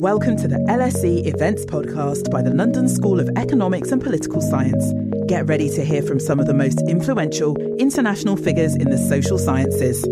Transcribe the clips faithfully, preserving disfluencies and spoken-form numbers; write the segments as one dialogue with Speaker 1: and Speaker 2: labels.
Speaker 1: Welcome to the L S E Events Podcast by the London School of Economics and Political Science. Get ready to hear from some of the most influential international figures in the social sciences.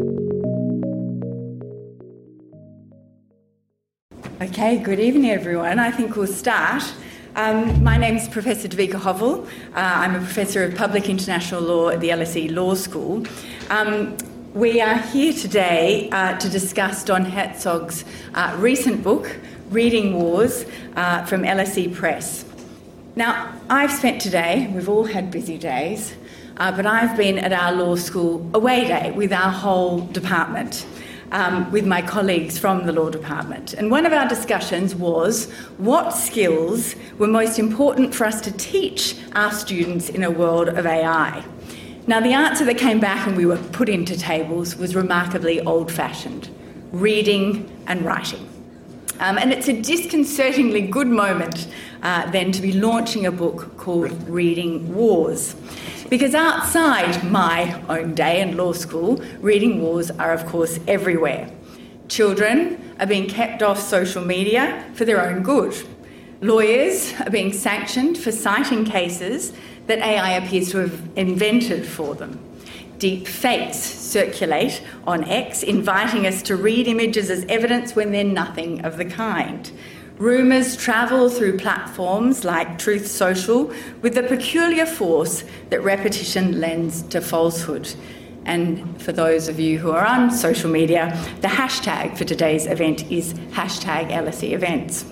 Speaker 2: Okay, good evening everyone. I think we'll start. Um, my name is Professor Devika Hovell. Uh, I'm a Professor of Public International Law at the L S E Law School. Um, we are here today uh, to discuss Don Herzog's uh, recent book, Reading Wars, uh, from L S E Press. Now, I've spent today, we've all had busy days, uh, but I've been at our law school away day with our whole department. Um, with my colleagues from the law department. And one of our discussions was what skills were most important for us to teach our students in a world of A I. Now, the answer that came back and we were put into tables was remarkably old-fashioned: reading and writing. Um, and it's a disconcertingly good moment uh, then to be launching a book called Reading Wars. Because outside my own day and law school, reading wars are, of course, everywhere. Children are being kept off social media for their own good. Lawyers are being sanctioned for citing cases that A I appears to have invented for them. Deep fakes circulate on X, inviting us to read images as evidence when they're nothing of the kind. Rumours travel through platforms like Truth Social with the peculiar force that repetition lends to falsehood. And for those of you who are on social media, the hashtag for today's event is hashtag L S E Events.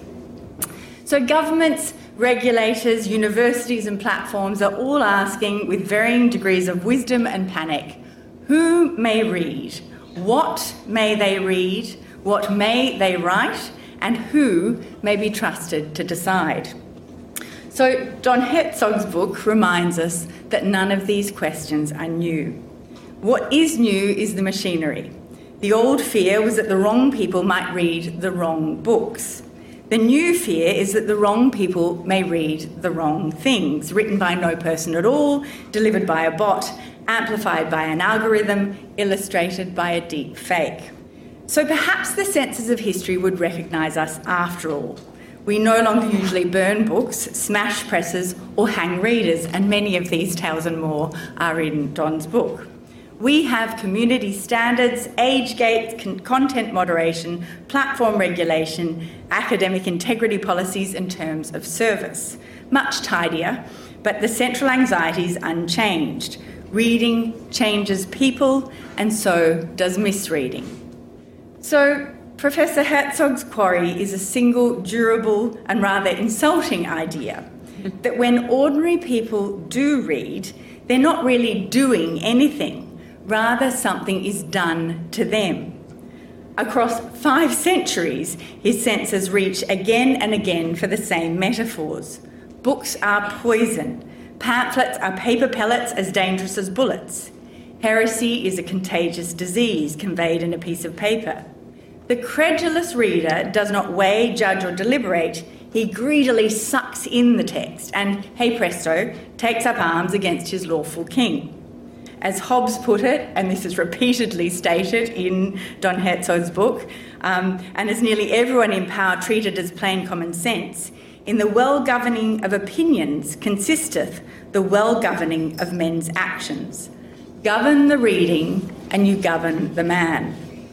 Speaker 2: So governments, regulators, universities and platforms are all asking with varying degrees of wisdom and panic, who may read? What may they read? What may they write? And who may be trusted to decide? So Don Herzog's book reminds us that none of these questions are new. What is new is the machinery. The old fear was that the wrong people might read the wrong books. The new fear is that the wrong people may read the wrong things, written by no person at all, delivered by a bot, amplified by an algorithm, illustrated by a deep fake. So perhaps the censors of history would recognise us after all. We no longer usually burn books, smash presses or hang readers, and many of these tales and more are in Don's book. We have community standards, age gates, con- content moderation, platform regulation, academic integrity policies and terms of service. Much tidier, but the central anxiety is unchanged. Reading changes people, and so does misreading. So, Professor Herzog's quarry is a single, durable and rather insulting idea that when ordinary people do read, they're not really doing anything. Rather, something is done to them. Across five centuries, his censors reach again and again for the same metaphors. Books are poison. Pamphlets are paper pellets as dangerous as bullets. Heresy is a contagious disease conveyed in a piece of paper. The credulous reader does not weigh, judge or deliberate. He greedily sucks in the text and, hey presto, takes up arms against his lawful king. As Hobbes put it, and this is repeatedly stated in Don Herzog's book, um, and as nearly everyone in power treated as plain common sense, in the well-governing of opinions consisteth the well-governing of men's actions. Govern the reading and you govern the man.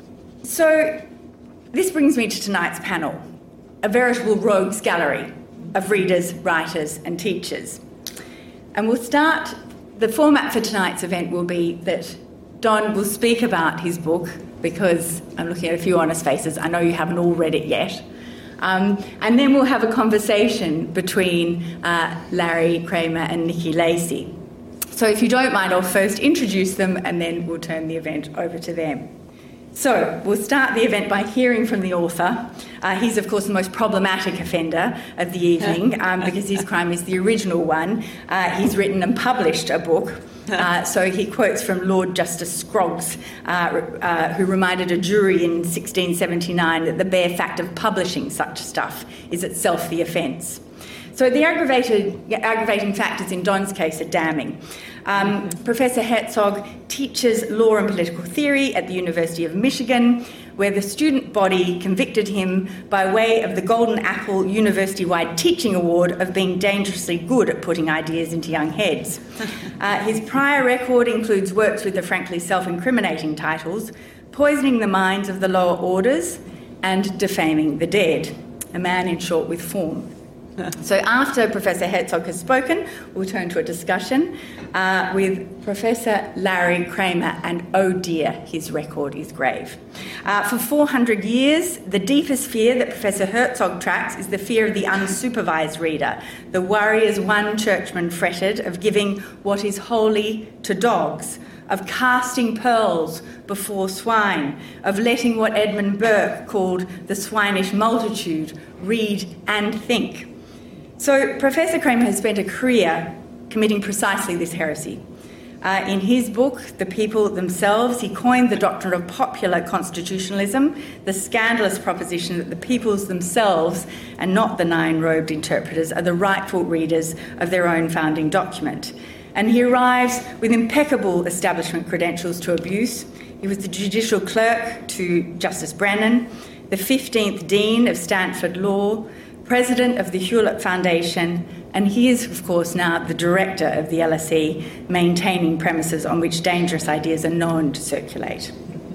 Speaker 2: So this brings me to tonight's panel, a veritable rogues gallery of readers, writers and teachers. And we'll start, the format for tonight's event will be that Don will speak about his book, because I'm looking at a few honest faces, I know you haven't all read it yet. Um, and then we'll have a conversation between uh, Larry Kramer and Nikki Lacey. So if you don't mind, I'll first introduce them and then we'll turn the event over to them. So we'll start the event by hearing from the author. Uh, he's, of course, the most problematic offender of the evening um, because his crime is the original one. Uh, he's written and published a book. Uh, so he quotes from Lord Justice Scroggs, uh, uh, who reminded a jury in sixteen seventy-nine that the bare fact of publishing such stuff is itself the offence. So the aggravated, aggravating factors in Don's case are damning. Um, Professor Herzog teaches law and political theory at the University of Michigan, where the student body convicted him by way of the Golden Apple University-wide Teaching Award of being dangerously good at putting ideas into young heads. Uh, his prior record includes works with the frankly self-incriminating titles Poisoning the Minds of the Lower Orders and Defaming the Dead. A man, in short, with form. So after Professor Herzog has spoken, we'll turn to a discussion uh, with Professor Larry Kramer, and oh dear, his record is grave. Uh, for four hundred years, the deepest fear that Professor Herzog tracks is the fear of the unsupervised reader, the worry as one churchman fretted of giving what is holy to dogs, of casting pearls before swine, of letting what Edmund Burke called the swinish multitude read and think. So Professor Kramer has spent a career committing precisely this heresy. Uh, in his book, The People Themselves, he coined the doctrine of popular constitutionalism, the scandalous proposition that the peoples themselves, and not the nine-robed interpreters, are the rightful readers of their own founding document. And he arrives with impeccable establishment credentials to abuse. He was the judicial clerk to Justice Brennan, the fifteenth Dean of Stanford Law, President of the Hewlett Foundation, and he is, of course, now the Director of the L S E, maintaining premises on which dangerous ideas are known to circulate.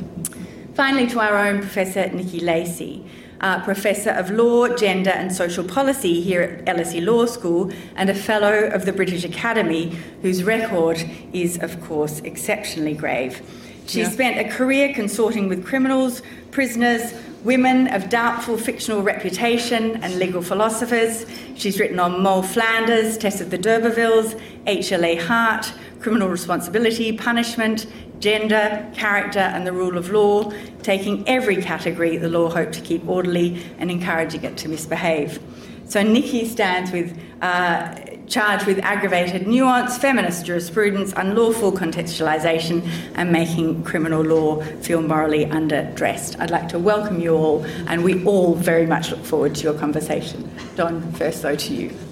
Speaker 2: Finally, to our own Professor Nikki Lacey, uh, Professor of Law, Gender and Social Policy here at L S E Law School and a Fellow of the British Academy, whose record is, of course, exceptionally grave. She yeah. spent a career consorting with criminals, prisoners, women of doubtful fictional reputation and legal philosophers. She's written on Moll Flanders, Tess of the D'Urbervilles, H L A Hart, criminal responsibility, punishment, gender, character and the rule of law, taking every category the law hoped to keep orderly and encouraging it to misbehave. So Nikki stands with uh, charged with aggravated nuance, feminist jurisprudence, unlawful contextualisation and making criminal law feel morally underdressed. I'd like to welcome you all, and we all very much look forward to your conversation. Don, first though to you.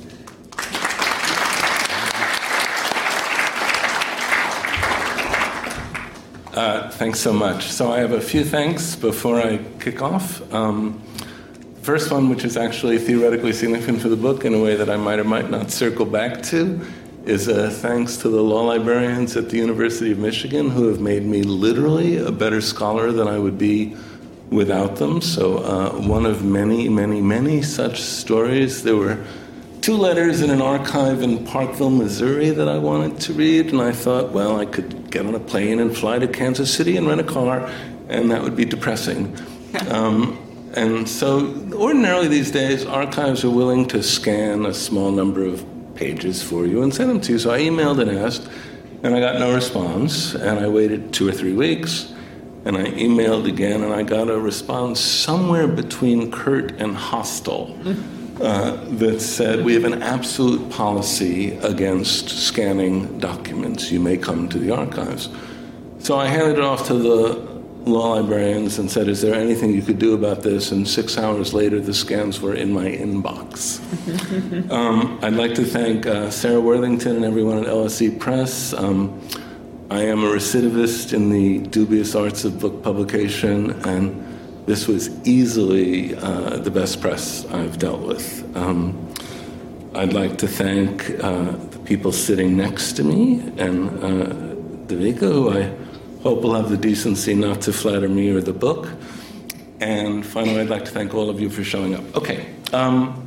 Speaker 3: Uh, thanks so much. So I have a few thanks before I kick off. Um, First one, which is actually theoretically significant for the book in a way that I might or might not circle back to, is a thanks to the law librarians at the University of Michigan who have made me literally a better scholar than I would be without them. So uh, one of many, many, many such stories. There were two letters in an archive in Parkville, Missouri that I wanted to read, and I thought, well, I could get on a plane and fly to Kansas City and rent a car, and that would be depressing. Um, And so ordinarily these days, archives are willing to scan a small number of pages for you and send them to you. So I emailed and asked, and I got no response. And I waited two or three weeks, and I emailed again, and I got a response somewhere between curt and hostile uh, that said, we have an absolute policy against scanning documents. You may come to the archives. So I handed it off to the law librarians and said, is there anything you could do about this? And six hours later, the scans were in my inbox. um, I'd like to thank uh, Sarah Worthington and everyone at L S E Press. Um, I am a recidivist in the dubious arts of book publication, and this was easily uh, the best press I've dealt with. Um, I'd like to thank uh, the people sitting next to me and uh, Devika, who I hope will have the decency not to flatter me or the book. And finally, I'd like to thank all of you for showing up. Okay. Um,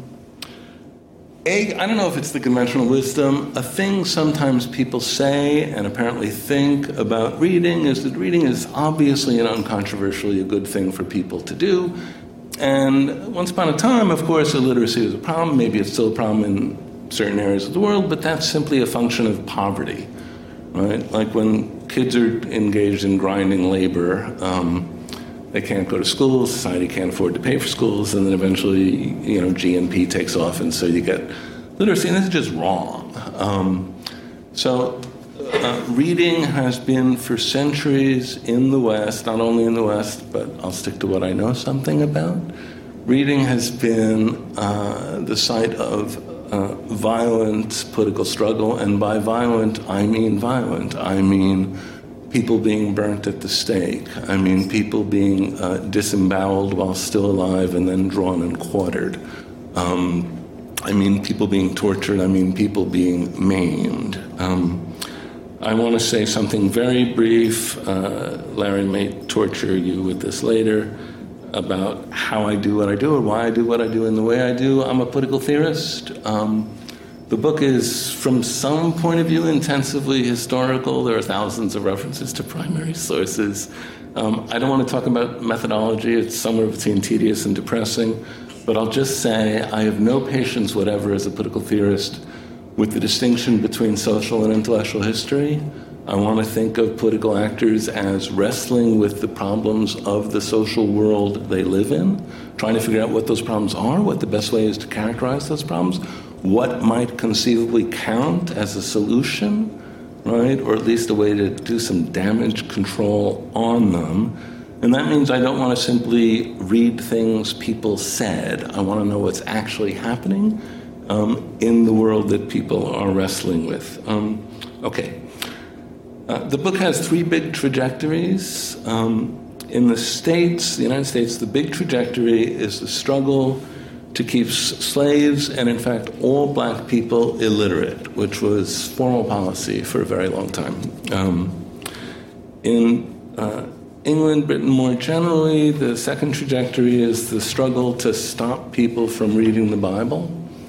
Speaker 3: a, I don't know if it's the conventional wisdom. A thing sometimes people say and apparently think about reading is that reading is obviously and uncontroversially a good thing for people to do. And once upon a time, of course, illiteracy was a problem. Maybe it's still a problem in certain areas of the world, but that's simply a function of poverty. Right? Like when kids are engaged in grinding labor, um, they can't go to school, society can't afford to pay for schools, and then eventually, you know, G N P takes off, and so you get literacy, and this is just wrong. Um, so uh, reading has been for centuries in the West, not only in the West, but I'll stick to what I know something about. Reading has been uh, the site of Uh, violent political struggle, and by violent, I mean violent. I mean people being burnt at the stake. I mean people being uh, disemboweled while still alive and then drawn and quartered. Um, I mean people being tortured. I mean people being maimed. Um, I want to say something very brief. Uh, Larry may torture you with this later about how I do what I do or why I do what I do in the way I do. I'm a political theorist. Um, the book is, from some point of view, intensively historical. There are thousands of references to primary sources. Um, I don't want to talk about methodology. It's somewhere between tedious and depressing. But I'll just say I have no patience whatever as a political theorist with the distinction between social and intellectual history. I want to think of political actors as wrestling with the problems of the social world they live in, trying to figure out what those problems are, what the best way is to characterize those problems, what might conceivably count as a solution, right, or at least a way to do some damage control on them. And that means I don't want to simply read things people said. I want to know what's actually happening Um, in the world that people are wrestling with. Um, okay. Uh, the book has three big trajectories. Um, in the States, the United States, the big trajectory is the struggle to keep s- slaves and, in fact, all black people illiterate, which was formal policy for a very long time. Um, in uh, England, Britain more generally, the second trajectory is the struggle to stop people from reading the Bible.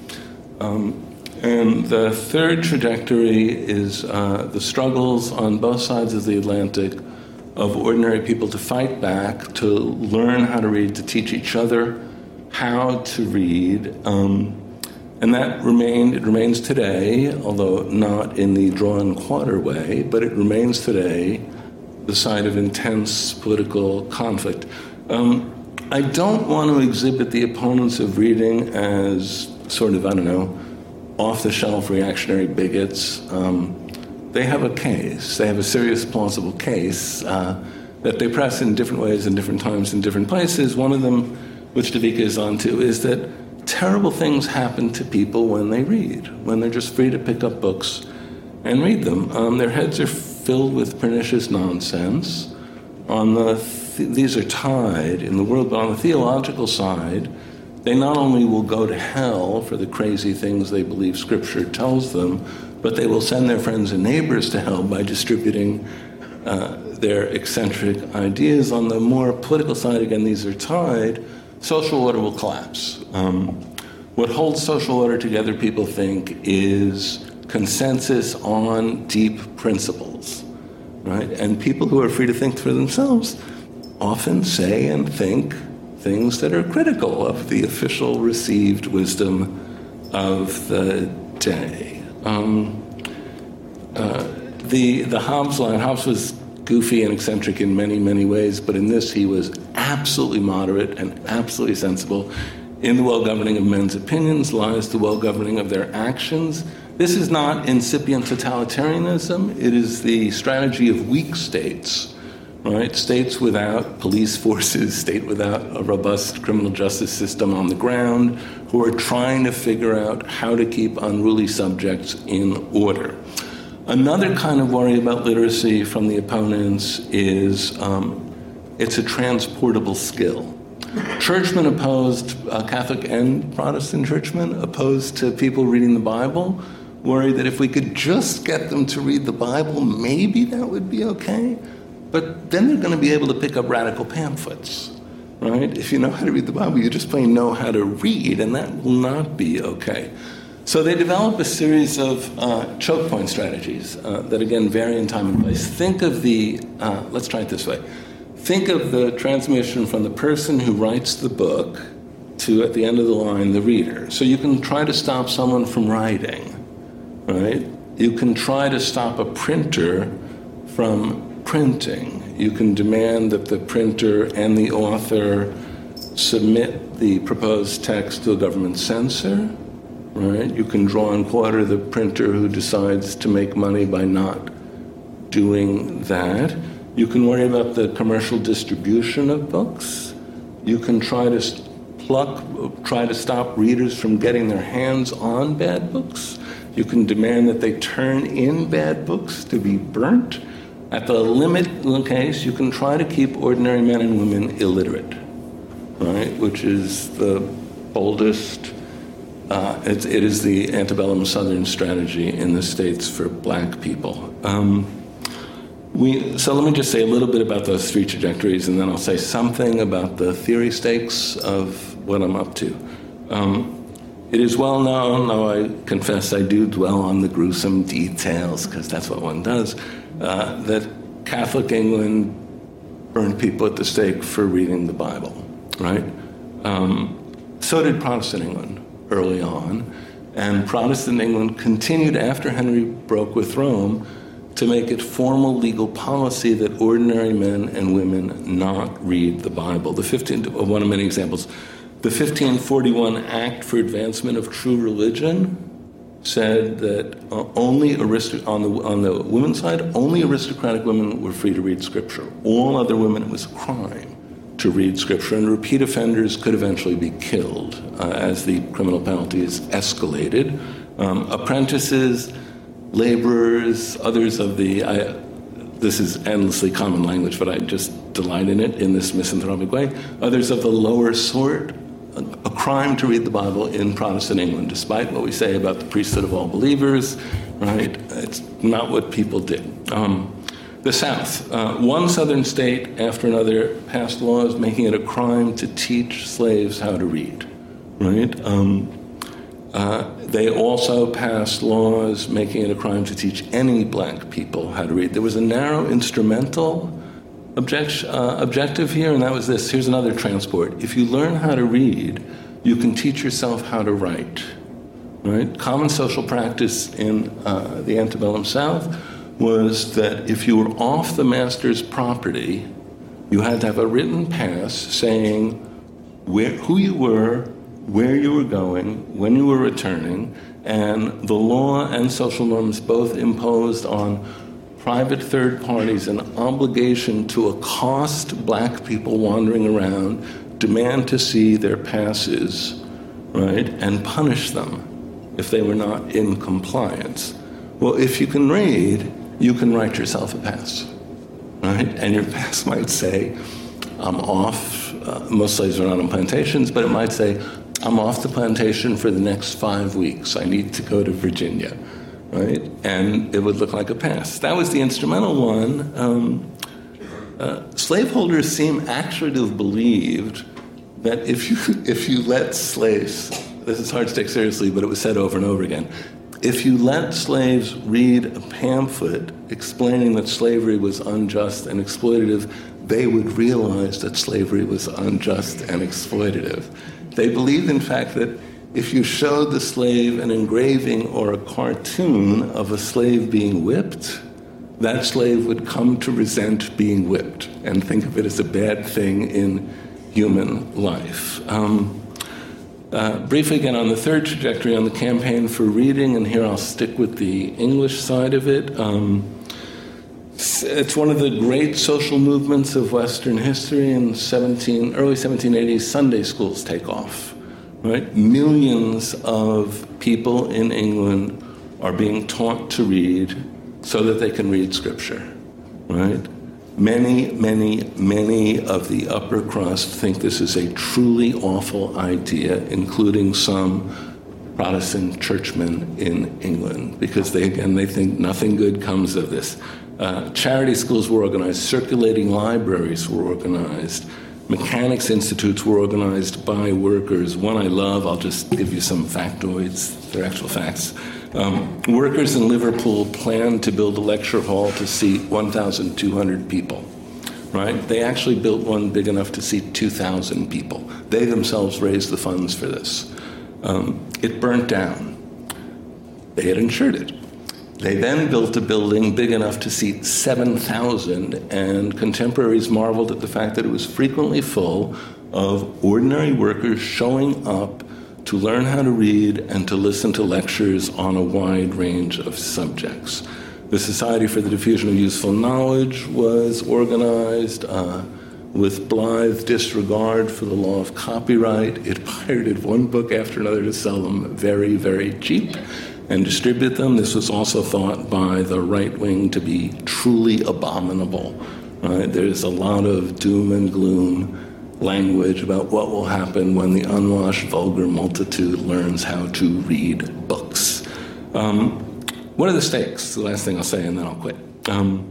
Speaker 3: Um, and the third trajectory is uh, the struggles on both sides of the Atlantic of ordinary people to fight back, to learn how to read, to teach each other how to read. Um, and that remained, it remains today, although not in the draw and quarter way, but it remains today the site of intense political conflict. Um, I don't want to exhibit the opponents of reading as sort of, I don't know, off-the-shelf reactionary bigots. Um, they have a case. They have a serious, plausible case uh, that they press in different ways in different times in different places. One of them, which Devika is onto, is that terrible things happen to people when they read, when they're just free to pick up books and read them. Um, their heads are filled with pernicious nonsense. On the th- these are tied in the world, but on the theological side, they not only will go to hell for the crazy things they believe Scripture tells them, but they will send their friends and neighbors to hell by distributing uh, their eccentric ideas. On the more political side, again, these are tied. Social order will collapse. Um, what holds social order together, people think, is consensus on deep principles, right? And people who are free to think for themselves often say and think things that are critical of the official received wisdom of the day. Um, uh, the the Hobbes line, Hobbes was goofy and eccentric in many, many ways, but in this he was absolutely moderate and absolutely sensible. In the well-governing of men's opinions lies the well-governing of their actions. This is not incipient totalitarianism. It is the strategy of weak states, right? States without police forces, state without a robust criminal justice system on the ground, who are trying to figure out how to keep unruly subjects in order. Another kind of worry about literacy from the opponents is um, it's a transportable skill. Churchmen opposed, uh, Catholic and Protestant churchmen opposed to people reading the Bible, worried that if we could just get them to read the Bible, maybe that would be okay. But then they're going to be able to pick up radical pamphlets, right? If you know how to read the Bible, you just plain know how to read, and that will not be okay. So they develop a series of uh, choke point strategies uh, that, again, vary in time and place. Think of the, uh, let's try it this way. Think of the transmission from the person who writes the book to, at the end of the line, the reader. So you can try to stop someone from writing, right? You can try to stop a printer from printing. You can demand that the printer and the author submit the proposed text to a government censor, right? You can draw and quarter the printer who decides to make money by not doing that. You can worry about the commercial distribution of books. You can try to pluck, try to stop readers from getting their hands on bad books. You can demand that they turn in bad books to be burnt. At the limit case, you can try to keep ordinary men and women illiterate, right? Which is the boldest, uh, it, it is the antebellum Southern strategy in the States for black people. Um, we, so let me just say a little bit about those three trajectories, and then I'll say something about the theory stakes of what I'm up to. Um, It is well known, though I confess I do dwell on the gruesome details, because that's what one does, uh, that Catholic England burned people at the stake for reading the Bible, right? Um, so did Protestant England early on, and Protestant England continued after Henry broke with Rome to make it formal legal policy that ordinary men and women not read the Bible. The fifteen, one of many examples, the fifteen forty-one Act for Advancement of True Religion said that uh, only aristoc- on the on the women's side, only aristocratic women were free to read Scripture. All other women, it was a crime to read Scripture, and repeat offenders could eventually be killed uh, as the criminal penalties escalated. Um, apprentices, laborers, others of the I, this is endlessly common language, but I just delight in it in this misanthropic way. Others of the lower sort. A crime to read the Bible in Protestant England, despite what we say about the priesthood of all believers, right? It's not what people did. Um, the South, uh, one southern state after another passed laws making it a crime to teach slaves how to read, right? Um, uh, they also passed laws making it a crime to teach any black people how to read. There was a narrow instrumental Object, uh, objective here, and that was this. Here's another transport. If you learn how to read, you can teach yourself how to write, right? Common social practice in uh, the antebellum South was that if you were off the master's property, you had to have a written pass saying where, who you were, where you were going, when you were returning, and the law and social norms both imposed on private third parties an obligation to accost black people wandering around, demand to see their passes, right, and punish them if they were not in compliance. Well, if you can read, you can write yourself a pass, right? And your pass might say, I'm off, uh, most slaves are not on plantations, but it might say, I'm off the plantation for the next five weeks. I need to go to Virginia. Right? And it would look like a pass. That was the instrumental one. Um, uh, slaveholders seem actually to have believed that if you if you let slaves, this is hard to take seriously, but it was said over and over again, if you let slaves read a pamphlet explaining that slavery was unjust and exploitative, they would realize that slavery was unjust and exploitative. They believed, in fact, that if you showed the slave an engraving or a cartoon of a slave being whipped, that slave would come to resent being whipped and think of it as a bad thing in human life. Um, uh, briefly again on the third trajectory, on the campaign for reading, and here I'll stick with the English side of it. Um, it's one of the great social movements of Western history. In seventeen, early seventeen eighties, Sunday schools take off. Right? Millions of people in England are being taught to read so that they can read Scripture, right? Many, many, many of the upper crust think this is a truly awful idea, including some Protestant churchmen in England, because they, again, they think nothing good comes of this. Uh, charity schools were organized, circulating libraries were organized, mechanics institutes were organized by workers. One I love, I'll just give you some factoids, they're actual facts. Um, workers in Liverpool planned to build a lecture hall to seat one thousand two hundred people, right? They actually built one big enough to seat two thousand people. They themselves raised the funds for this. Um, it burnt down. They had insured it. They then built a building big enough to seat seven thousand, and contemporaries marveled at the fact that it was frequently full of ordinary workers showing up to learn how to read and to listen to lectures on a wide range of subjects. The Society for the Diffusion of Useful Knowledge was organized uh, with blithe disregard for the law of copyright. It pirated one book after another to sell them very, very cheap. and distribute them. This was also thought by the right wing to be truly abominable. Right? There's a lot of doom and gloom language about what will happen when the unwashed, vulgar multitude learns how to read books. Um, what are the stakes? The last thing I'll say, and then I'll quit. Um,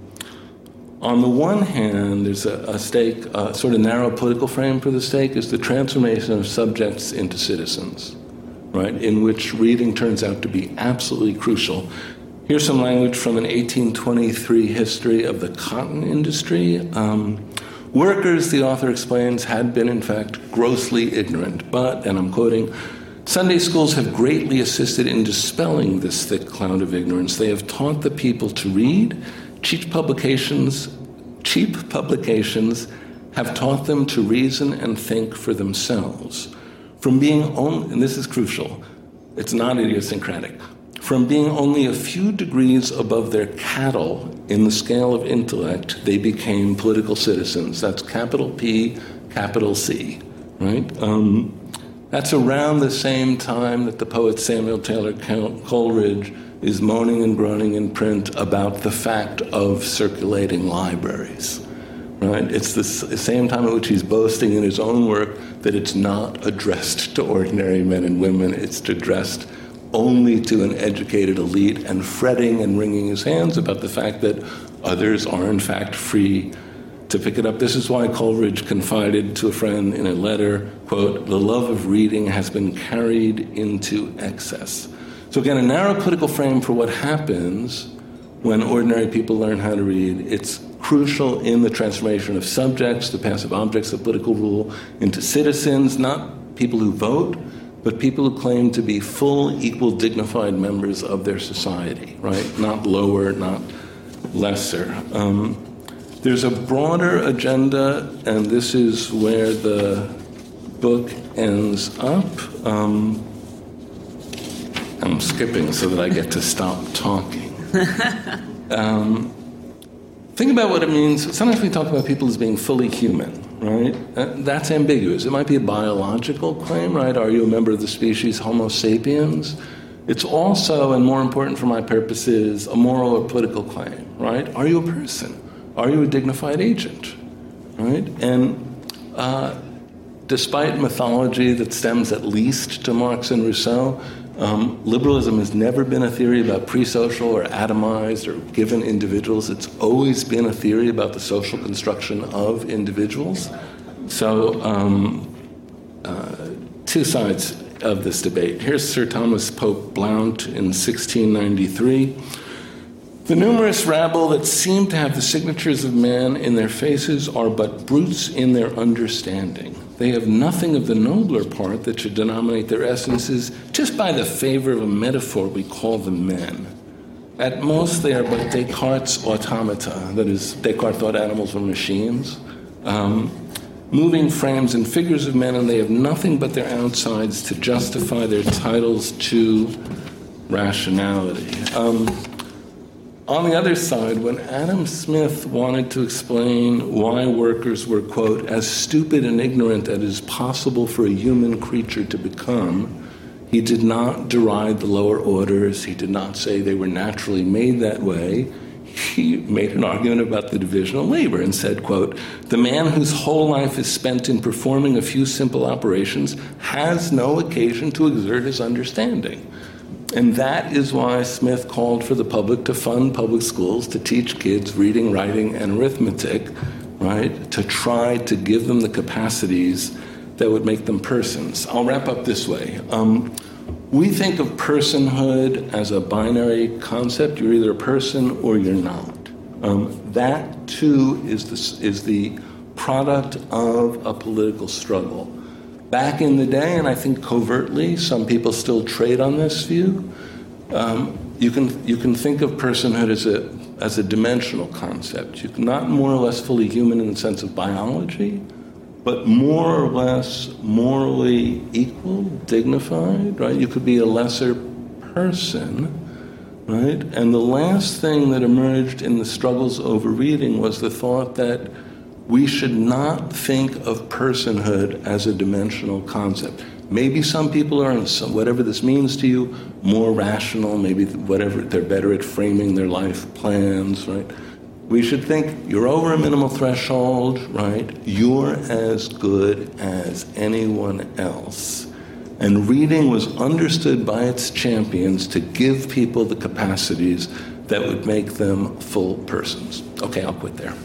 Speaker 3: on the one hand, there's a, a stake, a sort of narrow political frame for the stake, is the transformation of subjects into citizens, right, in which reading turns out to be absolutely crucial. Here's some language from an eighteen twenty-three history of the cotton industry. Um, Workers, the author explains, had been, in fact, grossly ignorant, but, and I'm quoting, Sunday schools have greatly assisted in dispelling this thick cloud of ignorance. They have taught the people to read. Cheap publications, cheap publications have taught them to reason and think for themselves. From being only, and this is crucial, it's not idiosyncratic, from being only a few degrees above their cattle in the scale of intellect, they became political citizens. That's capital P, capital C, right? Um, that's around the same time that the poet Samuel Taylor Coleridge is moaning and groaning in print about the fact of circulating libraries, right? It's the same time at which he's boasting in his own work that it's not addressed to ordinary men and women, it's addressed only to an educated elite, and fretting and wringing his hands about the fact that others are in fact free to pick it up. This is why Coleridge confided to a friend in a letter, quote, "The love of reading has been carried into excess." So again, a narrow political frame for what happens when ordinary people learn how to read. It's crucial in the transformation of subjects, the passive objects of political rule, into citizens, not people who vote, but people who claim to be full, equal, dignified members of their society, right? Not lower, not lesser. Um, there's a broader agenda, and this is where the book ends up. Um, I'm skipping so that I get to stop talking. um, think about what it means. Sometimes we talk about people as being fully human. Right? That's ambiguous. It might be a biological claim, right? Are you a member of the species Homo sapiens? It's also, and more important for my purposes, a moral or political claim, right? Are you a person? Are you a dignified agent, right? And uh, despite mythology that stems at least to Marx and Rousseau, um, liberalism has never been a theory about pre-social or atomized or given individuals. It's always been a theory about the social construction of individuals. So, um, uh, two sides of this debate. Here's Sir Thomas Pope Blount in sixteen ninety-three. The numerous rabble that seem to have the signatures of man in their faces are but brutes in their understanding. They have nothing of the nobler part that should denominate their essences. Just by the favor of a metaphor, we call them men. At most, they are but Descartes' automata. That is, Descartes thought animals were machines. Um, moving frames and figures of men, and they have nothing but their outsides to justify their titles to rationality. Um, On the other side, when Adam Smith wanted to explain why workers were, quote, as stupid and ignorant as it is possible for a human creature to become, he did not deride the lower orders. He did not say they were naturally made that way. He made an argument about the division of labor and said, quote, the man whose whole life is spent in performing a few simple operations has no occasion to exert his understanding. And that is why Smith called for the public to fund public schools to teach kids reading, writing, and arithmetic, right, to try to give them the capacities that would make them persons. I'll wrap up this way. Um, we think of personhood as a binary concept. You're either a person or you're not. Um, that, too, is the, is the product of a political struggle. Back in the day, and I think covertly, some people still trade on this view, um, you can you can think of personhood as a as a dimensional concept. You can not more or less fully human in the sense of biology, but more or less morally equal, dignified, right? You could be a lesser person, right? And the last thing that emerged in the struggles over reading was the thought that we should not think of personhood as a dimensional concept. Maybe some people are, some, whatever this means to you, more rational, maybe whatever, they're better at framing their life plans, right? We should think you're over a minimal threshold, right? You're as good as anyone else. And reading was understood by its champions to give people the capacities that would make them full persons. Okay, I'll quit there.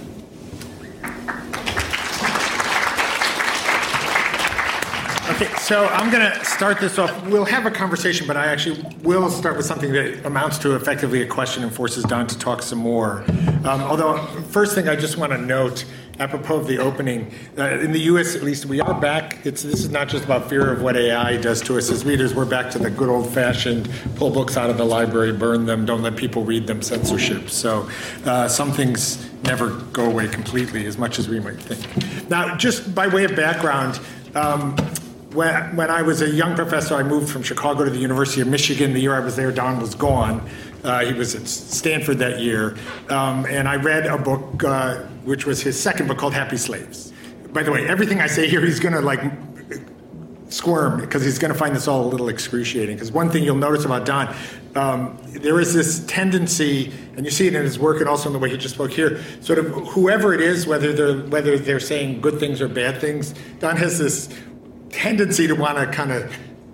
Speaker 4: Okay, so I'm going to start this off. We'll have a conversation, but I actually will start with something that amounts to effectively a question and forces Don to talk some more. Um, although, first thing I just want to note, apropos of the opening, uh, in the U S at least, we are back. It's, this is not just about fear of what A I does to us as readers. We're back to the good old-fashioned pull books out of the library, burn them, don't let people read them censorship. So uh, some things never go away completely, as much as we might think. Now, just by way of background, um, When, when I was a young professor, I moved from Chicago to the University of Michigan. The year I was there, Don was gone. Uh, he was at Stanford that year. Um, and I read a book, uh, which was his second book, called Happy Slaves. By the way, everything I say here, he's going to like squirm, because he's going to find this all a little excruciating. Because one thing you'll notice about Don, um, there is this tendency, and you see it in his work and also in the way he just spoke here, sort of whoever it is, whether they're, whether they're saying good things or bad things, Don has this tendency to want to kind of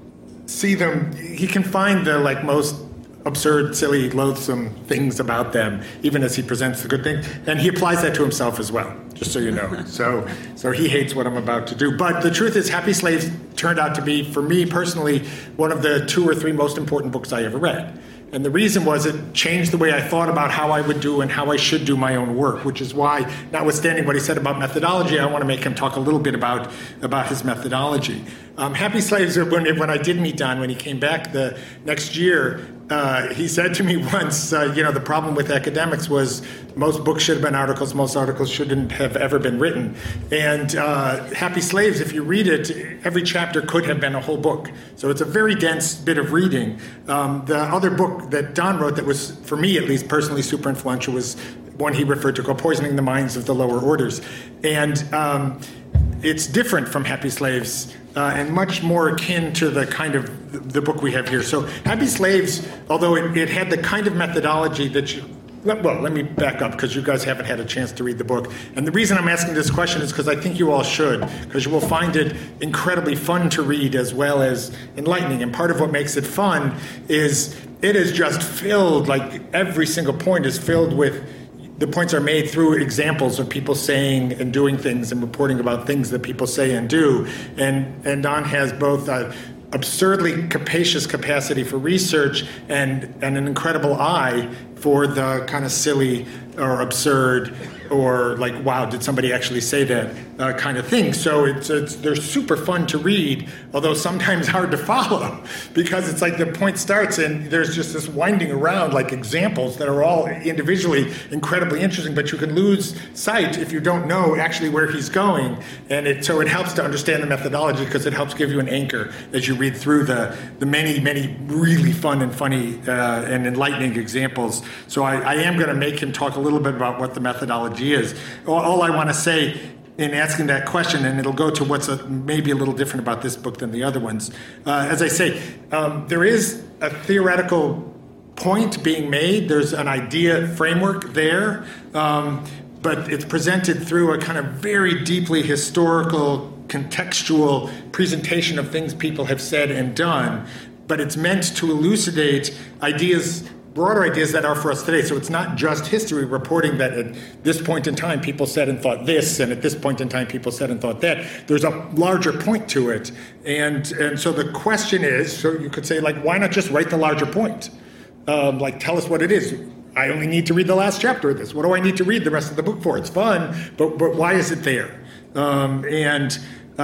Speaker 4: see them. He can find the like most absurd, silly, loathsome things about them, even as he presents the good thing, and he applies that to himself as well. Just so you know, so so he hates what I'm about to do. But the truth is, Happy Slaves turned out to be, for me personally, one of the two or three most important books I ever read. And the reason was it changed the way I thought about how I would do and how I should do my own work, which is why, notwithstanding what he said about methodology, I want to make him talk a little bit about, about his methodology. Um, Happy Slaves, when, when I did meet Don, when he came back the next year, uh, he said to me once, uh, you know, the problem with academics was most books should have been articles, most articles shouldn't have ever been written. And uh, Happy Slaves, if you read it, every chapter could have been a whole book. So it's a very dense bit of reading. Um, the other book that Don wrote that was, for me at least, personally super influential was one he referred to called Poisoning the Minds of the Lower Orders. And um, it's different from Happy Slaves uh, and much more akin to the kind of the book we have here. So Happy Slaves, although it, it had the kind of methodology that you, well, let me back up because you guys haven't had a chance to read the book. And the reason I'm asking this question is because I think you all should, because you will find it incredibly fun to read as well as enlightening. And part of what makes it fun is it is just filled, like every single point is filled with, the points are made through examples of people saying and doing things and reporting about things that people say and do. And, and Don has both a absurdly capacious capacity for research and, and an incredible eye for the kind of silly or absurd or like, wow, did somebody actually say that uh, kind of thing. So it's, it's they're super fun to read, although sometimes hard to follow because it's like the point starts and there's just this winding around like examples that are all individually incredibly interesting, but you can lose sight if you don't know actually where he's going. And it, so it helps to understand the methodology because it helps give you an anchor as you read through the, the many, many really fun and funny uh, and enlightening examples. So I, I am going to make him talk a little bit about what the methodology is. All, all I want to say in asking that question, and it'll go to what's a, maybe a little different about this book than the other ones. Uh, as I say, um, there is a theoretical point being made. There's an idea framework there, um, but it's presented through a kind of very deeply historical, contextual presentation of things people have said and done. But it's meant to elucidate ideas, broader ideas that are for us today. So it's not just history reporting that at this point in time people said and thought this, and at this point in time people said and thought that. There's a larger point to it. And and so the question is, so you could say, like, why not just write the larger point? Um, like, tell us what it is. I only need to read the last chapter of this. What do I need to read the rest of the book for? It's fun, but but why is it there? Um, and uh,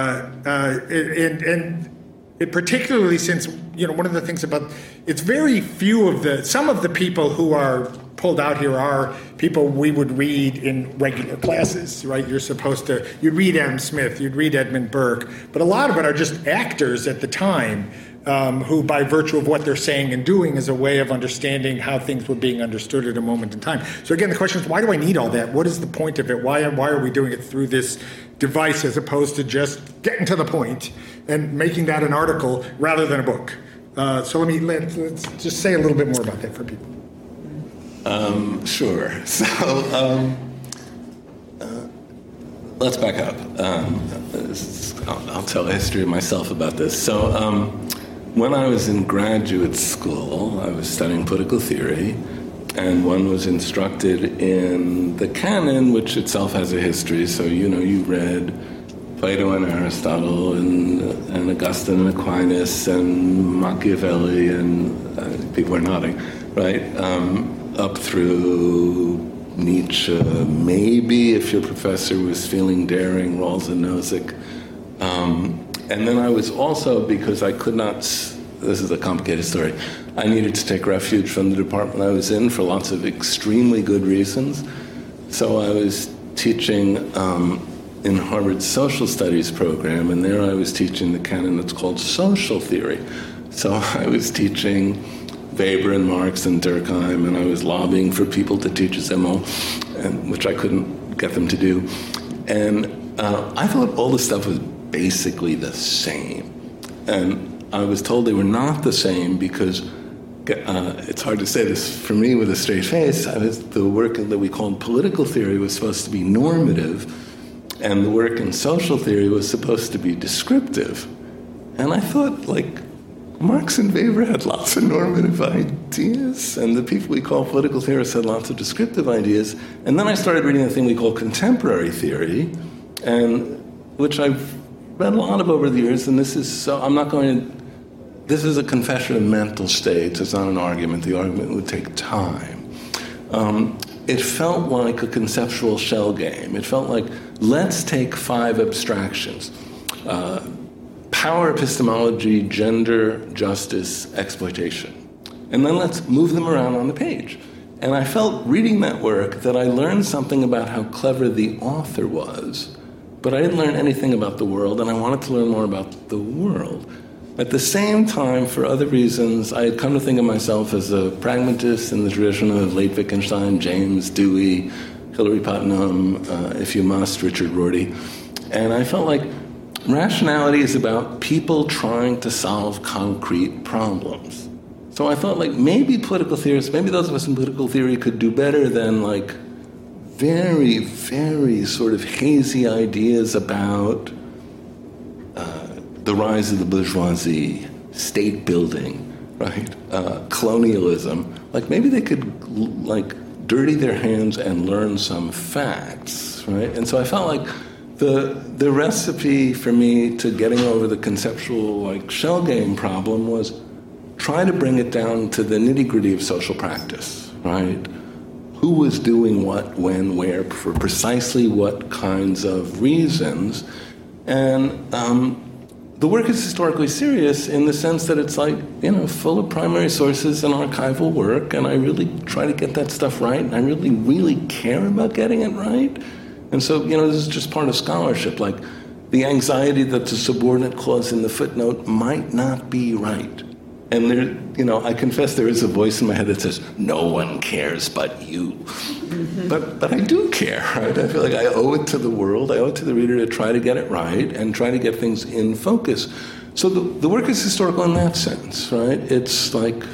Speaker 4: uh, and and it particularly since, you know, one of the things about, it's very few of the, some of the people who are pulled out here are people we would read in regular classes, right? You're supposed to, you'd read Adam Smith, you'd read Edmund Burke, but a lot of it are just actors at the time um, who, by virtue of what they're saying and doing, is a way of understanding how things were being understood at a moment in time. So again, the question is, why do I need all that? What is the point of it? Why, why are we doing it through this device as opposed to just getting to the point and making that an article rather than a book. Uh, so let me let, let's just say a little bit more about that for people.
Speaker 3: Um, sure. So um, uh, let's back up. Um, I'll, I'll tell a history of myself about this. So um, when I was in graduate school, I was studying political theory, and one was instructed in the canon, which itself has a history. So, you know, you read Plato and Aristotle and, and Augustine and Aquinas and Machiavelli and uh, people are nodding, right? Um, up through Nietzsche, maybe if your professor was feeling daring, Rawls and Nozick. Um, and then I was also, because I could not, this is a complicated story, I needed to take refuge from the department I was in for lots of extremely good reasons. So I was teaching um, in Harvard's social studies program, and there I was teaching the canon that's called social theory. So I was teaching Weber and Marx and Durkheim, and I was lobbying for people to teach S M O, and, which I couldn't get them to do. And uh, I thought all this stuff was basically the same. And I was told they were not the same because uh, it's hard to say this for me with a straight face. I was, the work that we called political theory was supposed to be normative, and the work in social theory was supposed to be descriptive. And I thought, like, Marx and Weber had lots of normative ideas, and the people we call political theorists had lots of descriptive ideas. And then I started reading a thing we call contemporary theory, and which I've read a lot of over the years, and this is so, I'm not going to, this is a confession of mental states. It's not an argument. The argument would take time. Um, it felt like a conceptual shell game. It felt like, let's take five abstractions. Uh, power, epistemology, gender, justice, exploitation. And then let's move them around on the page. And I felt reading that work that I learned something about how clever the author was, but I didn't learn anything about the world, and I wanted to learn more about the world. At the same time, for other reasons, I had come to think of myself as a pragmatist in the tradition of late Wittgenstein, James, Dewey, Hilary Putnam, uh, if you must, Richard Rorty. And I felt like rationality is about people trying to solve concrete problems. So I thought, like, maybe political theorists, maybe those of us in political theory could do better than, like, very, very sort of hazy ideas about uh, the rise of the bourgeoisie, state building, right, uh, colonialism. Like, maybe they could, like, dirty their hands and learn some facts, right? And so I felt like the the recipe for me to getting over the conceptual, like, shell game problem was try to bring it down to the nitty-gritty of social practice, right? Who was doing what, when, where, for precisely what kinds of reasons. And um, the work is historically serious in the sense that it's, like, you know, full of primary sources and archival work, and I really try to get that stuff right, and I really, really care about getting it right. And so, you know, this is just part of scholarship, like the anxiety that the subordinate clause in the footnote might not be right. And there, you know, I confess there is a voice in my head that says, no one cares but you. Mm-hmm. But but I do care, right? I feel like I owe it to the world, I owe it to the reader to try to get it right and try to get things in focus. So the, the work is historical in that sense, right? It's like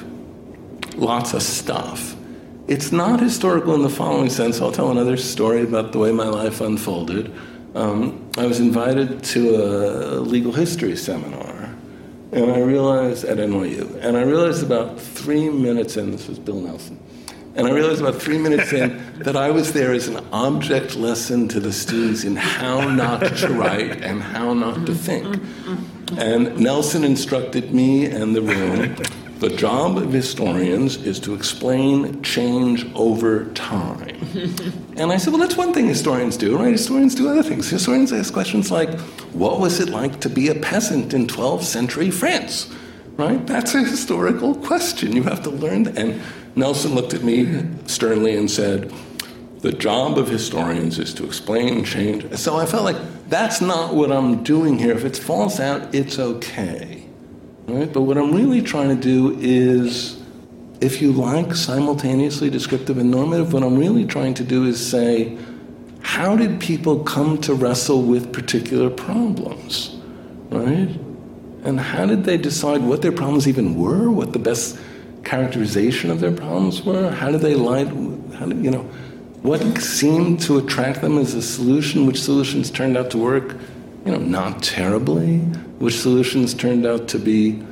Speaker 3: lots of stuff. It's not historical in the following sense. I'll tell another story about the way my life unfolded. Um, I was invited to a legal history seminar. And I realized, at N Y U, and I realized about three minutes in, this was Bill Nelson, and I realized about three minutes in that I was there as an object lesson to the students in how not to write and how not to think. And Nelson instructed me and the room, the job of historians is to explain change over time. And I said, well, that's one thing historians do, right? Historians do other things. Historians ask questions like, what was it like to be a peasant in twelfth century France, right? That's a historical question. You have to learn that. And Nelson looked at me sternly and said, the job of historians is to explain change. So I felt like that's not what I'm doing here. If it falls out, it's okay, right? But what I'm really trying to do is, if you like, simultaneously descriptive and normative, what I'm really trying to do is say, how did people come to wrestle with particular problems, right? And how did they decide what their problems even were, what the best characterization of their problems were? How did they light, how did, you know, what seemed to attract them as a solution? Which solutions turned out to work, you know, not terribly? Which solutions turned out to be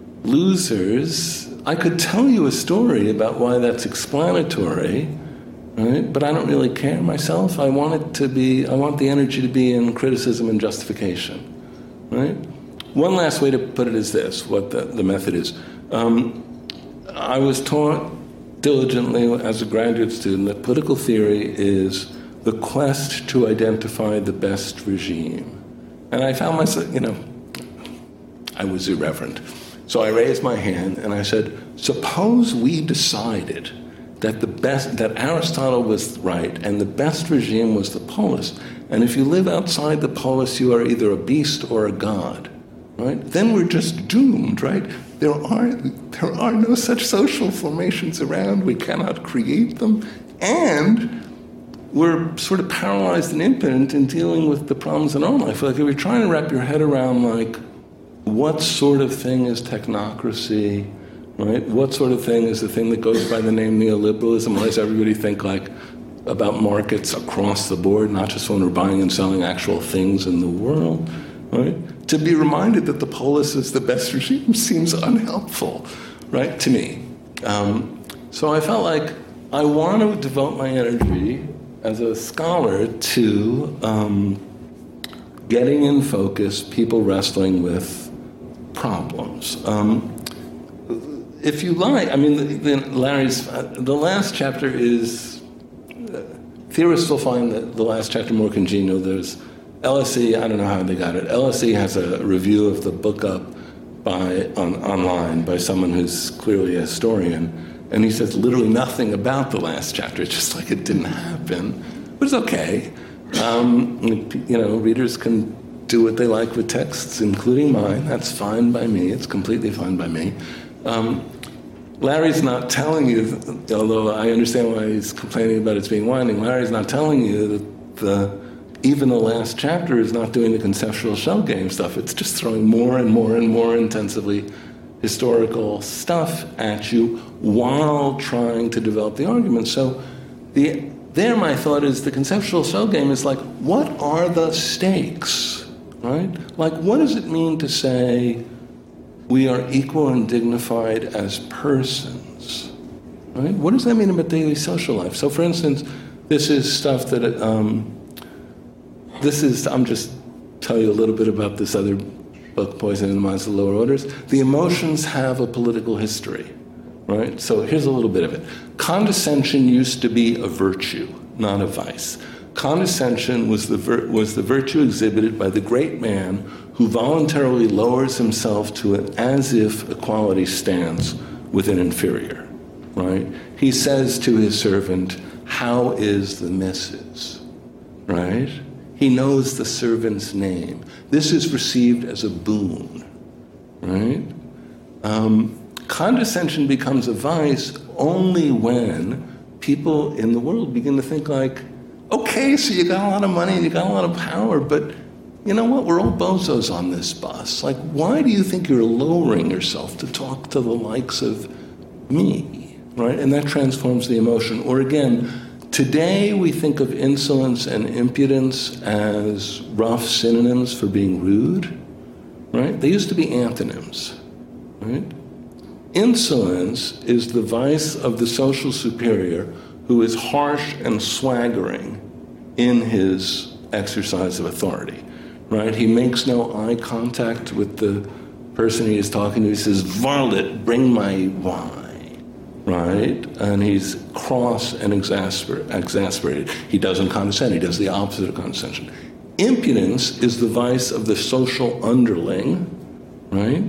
Speaker 3: losers? I could tell you a story about why that's explanatory, right? But I don't really care myself. I want it to be, I want the energy to be in criticism and justification, right? One last way to put it is this, what the, the method is. Um, I was taught diligently as a graduate student that political theory is the quest to identify the best regime. And I found myself, you know, I was irreverent. So I raised my hand and I said, suppose we decided that the best, that Aristotle was right and the best regime was the polis. And if you live outside the polis, you are either a beast or a god, right? Then we're just doomed, right? There are, there are no such social formations around. We cannot create them. And we're sort of paralyzed and impotent in dealing with the problems in our own life. Like if you're trying to wrap your head around, like, what sort of thing is technocracy, right? What sort of thing is the thing that goes by the name neoliberalism? Why does everybody think, like, about markets across the board, not just when we're buying and selling actual things in the world, right? To be reminded that the polis is the best regime seems unhelpful, right, to me. Um, so I felt like I want to devote my energy as a scholar to um, getting in focus people wrestling with problems. Um, if you like, I mean, the, the, Larry's, uh, the last chapter is, uh, theorists will find that the last chapter more congenial. There's L S E, I don't know how they got it. L S E has a review of the book up by on, online by someone who's clearly a historian, and he says literally nothing about the last chapter. It's just like it didn't happen, but it's okay. Um, you know, readers can do what they like with texts, including mine. That's fine by me. It's completely fine by me. Um, Larry's not telling you, although I understand why he's complaining about it's being winding, Larry's not telling you that the, even the last chapter is not doing the conceptual shell game stuff. It's just throwing more and more and more intensively historical stuff at you while trying to develop the argument. So the, there my thought is the conceptual shell game is like, what are the stakes? Right? Like, what does it mean to say we are equal and dignified as persons? Right? What does that mean about daily social life? So, for instance, this is stuff that, um, this is, I'm just tell you a little bit about this other book, Poison in the Minds of the Lower Orders. The emotions have a political history, right? So here's a little bit of it. Condescension used to be a virtue, not a vice. Condescension was the, vir- was the virtue exhibited by the great man who voluntarily lowers himself to an as-if equality stance with an inferior, right? He says to his servant, how is the missus, right? He knows the servant's name. This is received as a boon, right? Um, condescension becomes a vice only when people in the world begin to think like, okay, so you got a lot of money and you got a lot of power, but you know what? We're all bozos on this bus. Like, why do you think you're lowering yourself to talk to the likes of me, right? And that transforms the emotion. Or again, today we think of insolence and impudence as rough synonyms for being rude, right? They used to be antonyms, right? Insolence is the vice of the social superior who is harsh and swaggering in his exercise of authority, right? He makes no eye contact with the person he is talking to. He says, varlet, bring my wine, right? And he's cross and exasper- exasperated. He doesn't condescend. He does the opposite of condescension. Impudence is the vice of the social underling, right?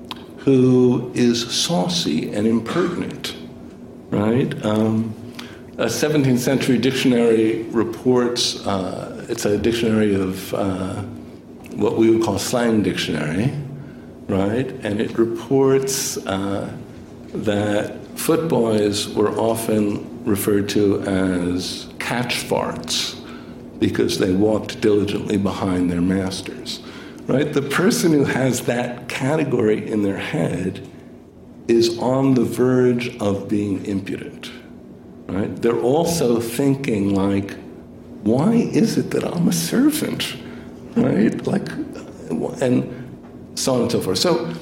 Speaker 3: Who is saucy and impertinent, right? Um, A seventeenth century dictionary reports, uh, it's a dictionary of uh, what we would call slang dictionary, right? And it reports uh, that footboys were often referred to as catch farts because they walked diligently behind their masters, right? The person who has that category in their head is on the verge of being impudent, right? They're also thinking like, why is it that I'm a servant, right? Like, and so on and so forth. So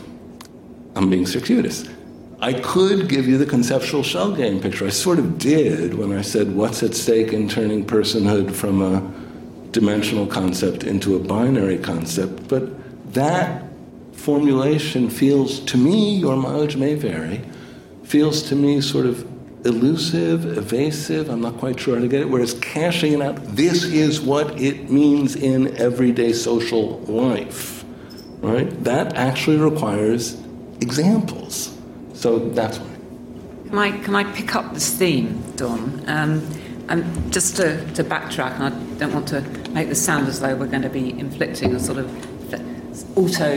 Speaker 3: I'm being circuitous. I could give you the conceptual shell game picture. I sort of did when I said, what's at stake in turning personhood from a dimensional concept into a binary concept? But that formulation feels to me, your mileage may vary, feels to me sort of elusive, evasive, I'm not quite sure how to get it, whereas cashing it out, this is what it means in everyday social life, right? That actually requires examples. So that's why.
Speaker 5: Can I, can I pick up this theme, Don? Um, and just to, to backtrack, and I don't want to make this sound as though we're going to be inflicting a sort of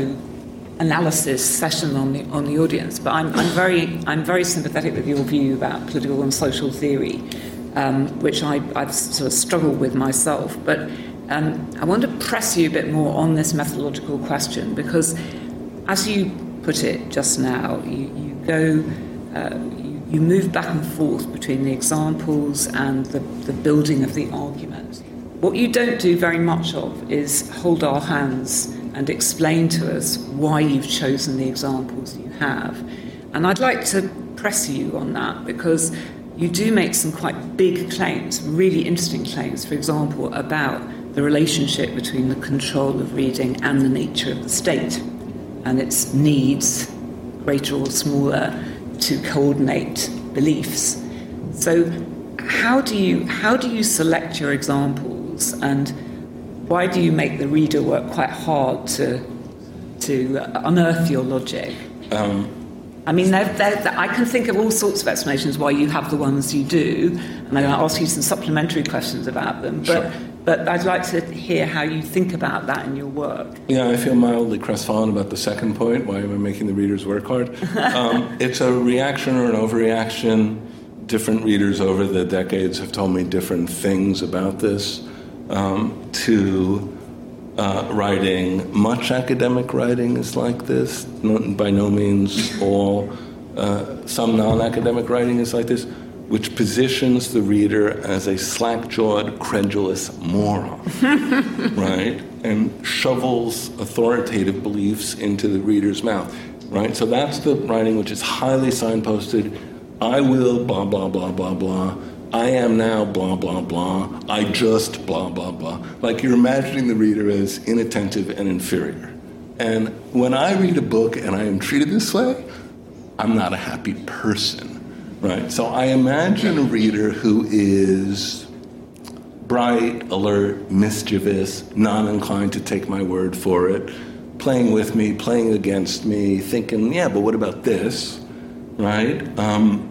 Speaker 5: auto-analysis session on the on the audience, but I'm, I'm very I'm very sympathetic with your view about political and social theory, um, which I, I've sort of struggled with myself. But um, I want to press you a bit more on this methodological question, because as you put it just now, you, you go, uh, you, you move back and forth between the examples and the, the building of the argument. What you don't do very much of is hold our hands and explain to us why you've chosen the examples you have. And I'd like to press you on that, because you do make some quite big claims, really interesting claims, for example, about the relationship between the control of reading and the nature of the state and its needs, greater or smaller, to coordinate beliefs. So how do you how do you select your examples, and why do you make the reader work quite hard to to unearth your logic? Um, I mean, they're, they're, I can think of all sorts of explanations why you have the ones you do, and I'm going to ask you some supplementary questions about them. But,
Speaker 3: sure.
Speaker 5: but I'd like to hear how you think about that in your work.
Speaker 3: Yeah, I feel mildly crestfallen about the second point. Why am I making the readers work hard? um, it's a reaction or an overreaction. Different readers over the decades have told me different things about this. Um, to uh, writing, much academic writing is like this. No, by no means all. Uh, some non-academic writing is like this, which positions the reader as a slack-jawed, credulous moron, right? And shovels authoritative beliefs into the reader's mouth, right? So that's the writing which is highly signposted. I will blah, blah, blah, blah, blah. I am now blah, blah, blah. I just blah, blah, blah. Like you're imagining the reader as inattentive and inferior. And when I read a book and I am treated this way, I'm not a happy person, right? So I imagine a reader who is bright, alert, mischievous, non-inclined to take my word for it, playing with me, playing against me, thinking, yeah, but what about this, right? Um,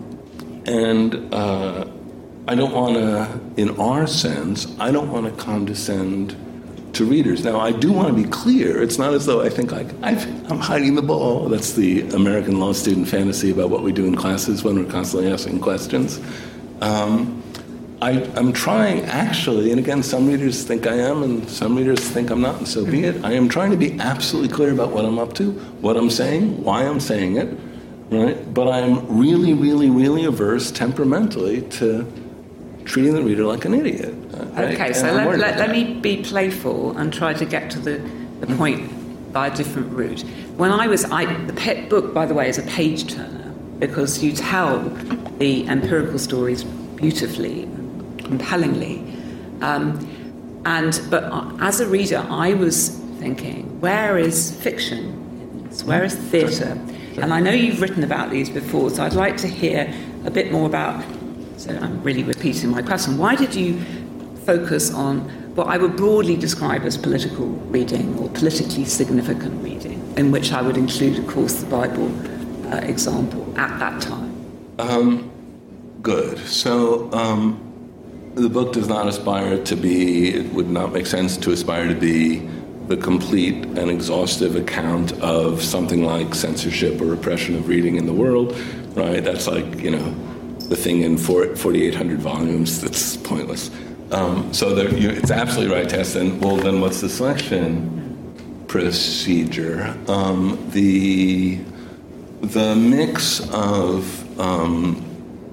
Speaker 3: and uh, I don't want to, in our sense, I don't want to condescend to readers. Now, I do want to be clear. It's not as though I think like, I've, I'm hiding the ball. That's the American law student fantasy about what we do in classes when we're constantly asking questions. Um, I, I'm trying, actually, and again, some readers think I am, and some readers think I'm not, and so be it. I am trying to be absolutely clear about what I'm up to, what I'm saying, why I'm saying it, right? But I'm really, really, really averse temperamentally to treating the reader like an idiot.
Speaker 5: Okay,
Speaker 3: right?
Speaker 5: so let, let, let me be playful and try to get to the, the point by a different route. When I was, I, the pet book, by the way, is a page turner, because you tell the empirical stories beautifully, compellingly. Um, and but as a reader, I was thinking, where is fiction? Where is theatre? And I know you've written about these before, so I'd like to hear a bit more about. So I'm really repeating my question. Why did you focus on what I would broadly describe as political reading or politically significant reading, in which I would include, of course, the Bible uh, example at that time?
Speaker 3: Um, good. So um, the book does not aspire to be, it would not make sense to aspire to be the complete and exhaustive account of something like censorship or repression of reading in the world, right? That's like, you know, the thing in forty-eight hundred volumes that's pointless. Um, so there, you, it's absolutely right, Tess. And well, then what's the selection procedure? Um, the the mix of um,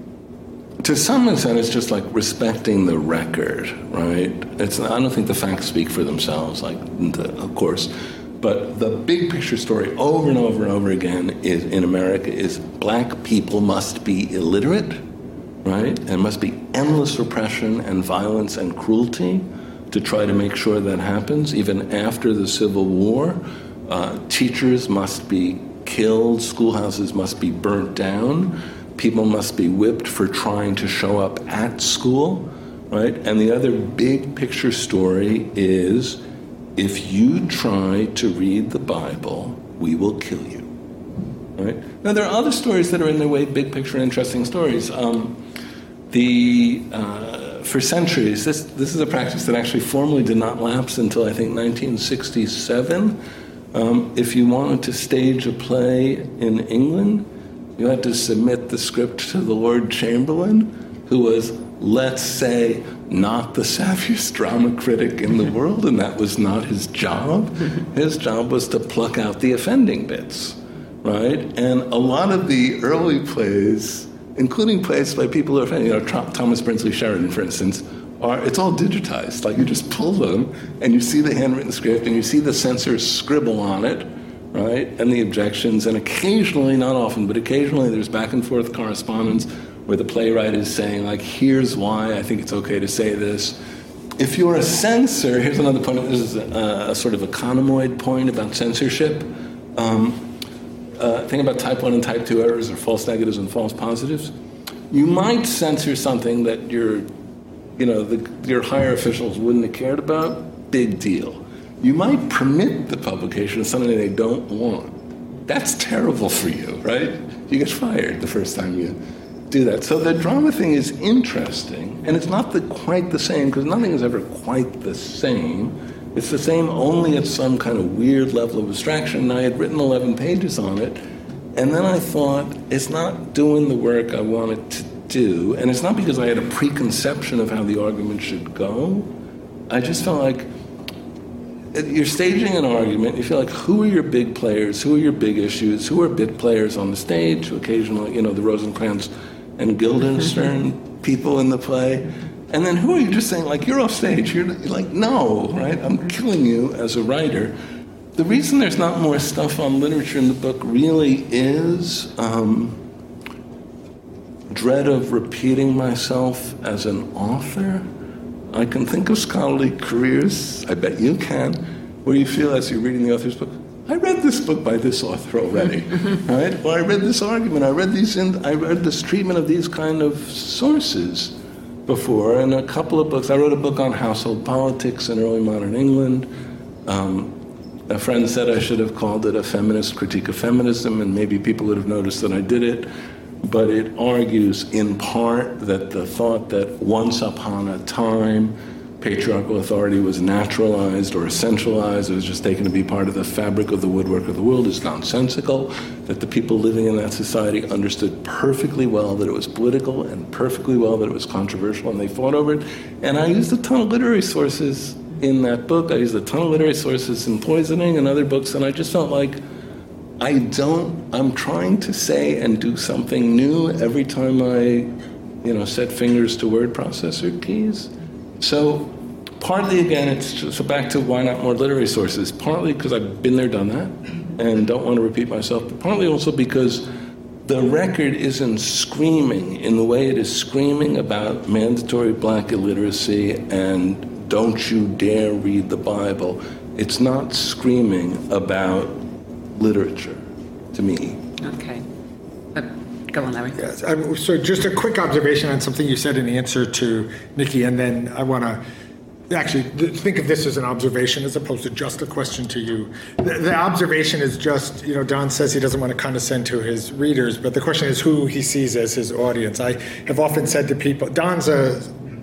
Speaker 3: to some extent, it's just like respecting the record, right? It's I don't think the facts speak for themselves, like the, of course, but the big picture story over and over and over again is in America is black people must be illiterate, right? And must be endless repression and violence and cruelty to try to make sure that happens. Even after the Civil War, uh, teachers must be killed, schoolhouses must be burnt down. People must be whipped for trying to show up at school, right? And the other big picture story is, if you try to read the Bible, we will kill you, right? Now, there are other stories that are in their way big picture, interesting stories. Um, the uh, for centuries, this this is a practice that actually formally did not lapse until I think nineteen sixty-seven. Um, if you wanted to stage a play in England, you had to submit the script to the Lord Chamberlain, who was, let's say, not the savviest drama critic in the world, and that was not his job. His job was to pluck out the offending bits, right? And a lot of the early plays, including plays by people who are offending, you know, Thomas Brinsley Sheridan, for instance, are it's all digitized. Like, you just pull them, and you see the handwritten script, and you see the censors scribble on it, right, and the objections, and occasionally, not often, but occasionally there's back and forth correspondence where the playwright is saying, like, here's why I think it's okay to say this. If you're a censor, here's another point, this is a, a sort of economoid point about censorship. Um, uh, think about type one and type two errors, or false negatives and false positives. You might censor something that your, you know, the, your higher officials wouldn't have cared about, big deal. You might permit the publication of something they don't want. That's terrible for you, right? You get fired the first time you do that. So the drama thing is interesting, and it's not the, quite the same, because nothing is ever quite the same. It's the same only at some kind of weird level of abstraction. And I had written eleven pages on it, and then I thought, it's not doing the work I wanted to do, and it's not because I had a preconception of how the argument should go. I just felt like, you're staging an argument, you feel like, who are your big players, who are your big issues, who are big players on the stage, occasionally, you know, the Rosencrantz and Guildenstern people in the play, and then who are you just saying, like, you're off stage, you're like, no, right, I'm killing you as a writer. The reason there's not more stuff on literature in the book really is um, dread of repeating myself as an author. I can think of scholarly careers, I bet you can, where you feel as you're reading the author's book, I read this book by this author already, right? Or I read this argument, I read these, in, I read this treatment of these kind of sources before, and a couple of books. I wrote a book on household politics in early modern England. Um, a friend said I should have called it a feminist critique of feminism, and maybe people would have noticed that I did it. But it argues in part that the thought that once upon a time patriarchal authority was naturalized or essentialized, it was just taken to be part of the fabric of the woodwork of the world, is nonsensical, that the people living in that society understood perfectly well that it was political and perfectly well that it was controversial, and they fought over it. And I used a ton of literary sources in that book. I used a ton of literary sources in Poisoning and other books, and I just felt like I don't, I'm trying to say and do something new every time I, you know, set fingers to word processor keys. So partly, again, it's just, so back to why not more literary sources, partly because I've been there, done that, and don't want to repeat myself, but partly also because the record isn't screaming in the way it is screaming about mandatory black illiteracy and don't you dare read the Bible. It's not screaming about literature, to me.
Speaker 5: Okay. Uh, go on, Larry.
Speaker 4: Yes. Um, so just a quick observation on something you said in answer to Nikki, and then I want to actually think of this as an observation as opposed to just a question to you. The, the observation is just, you know, Don says he doesn't want to condescend to his readers, but the question is who he sees as his audience. I have often said to people, Don's a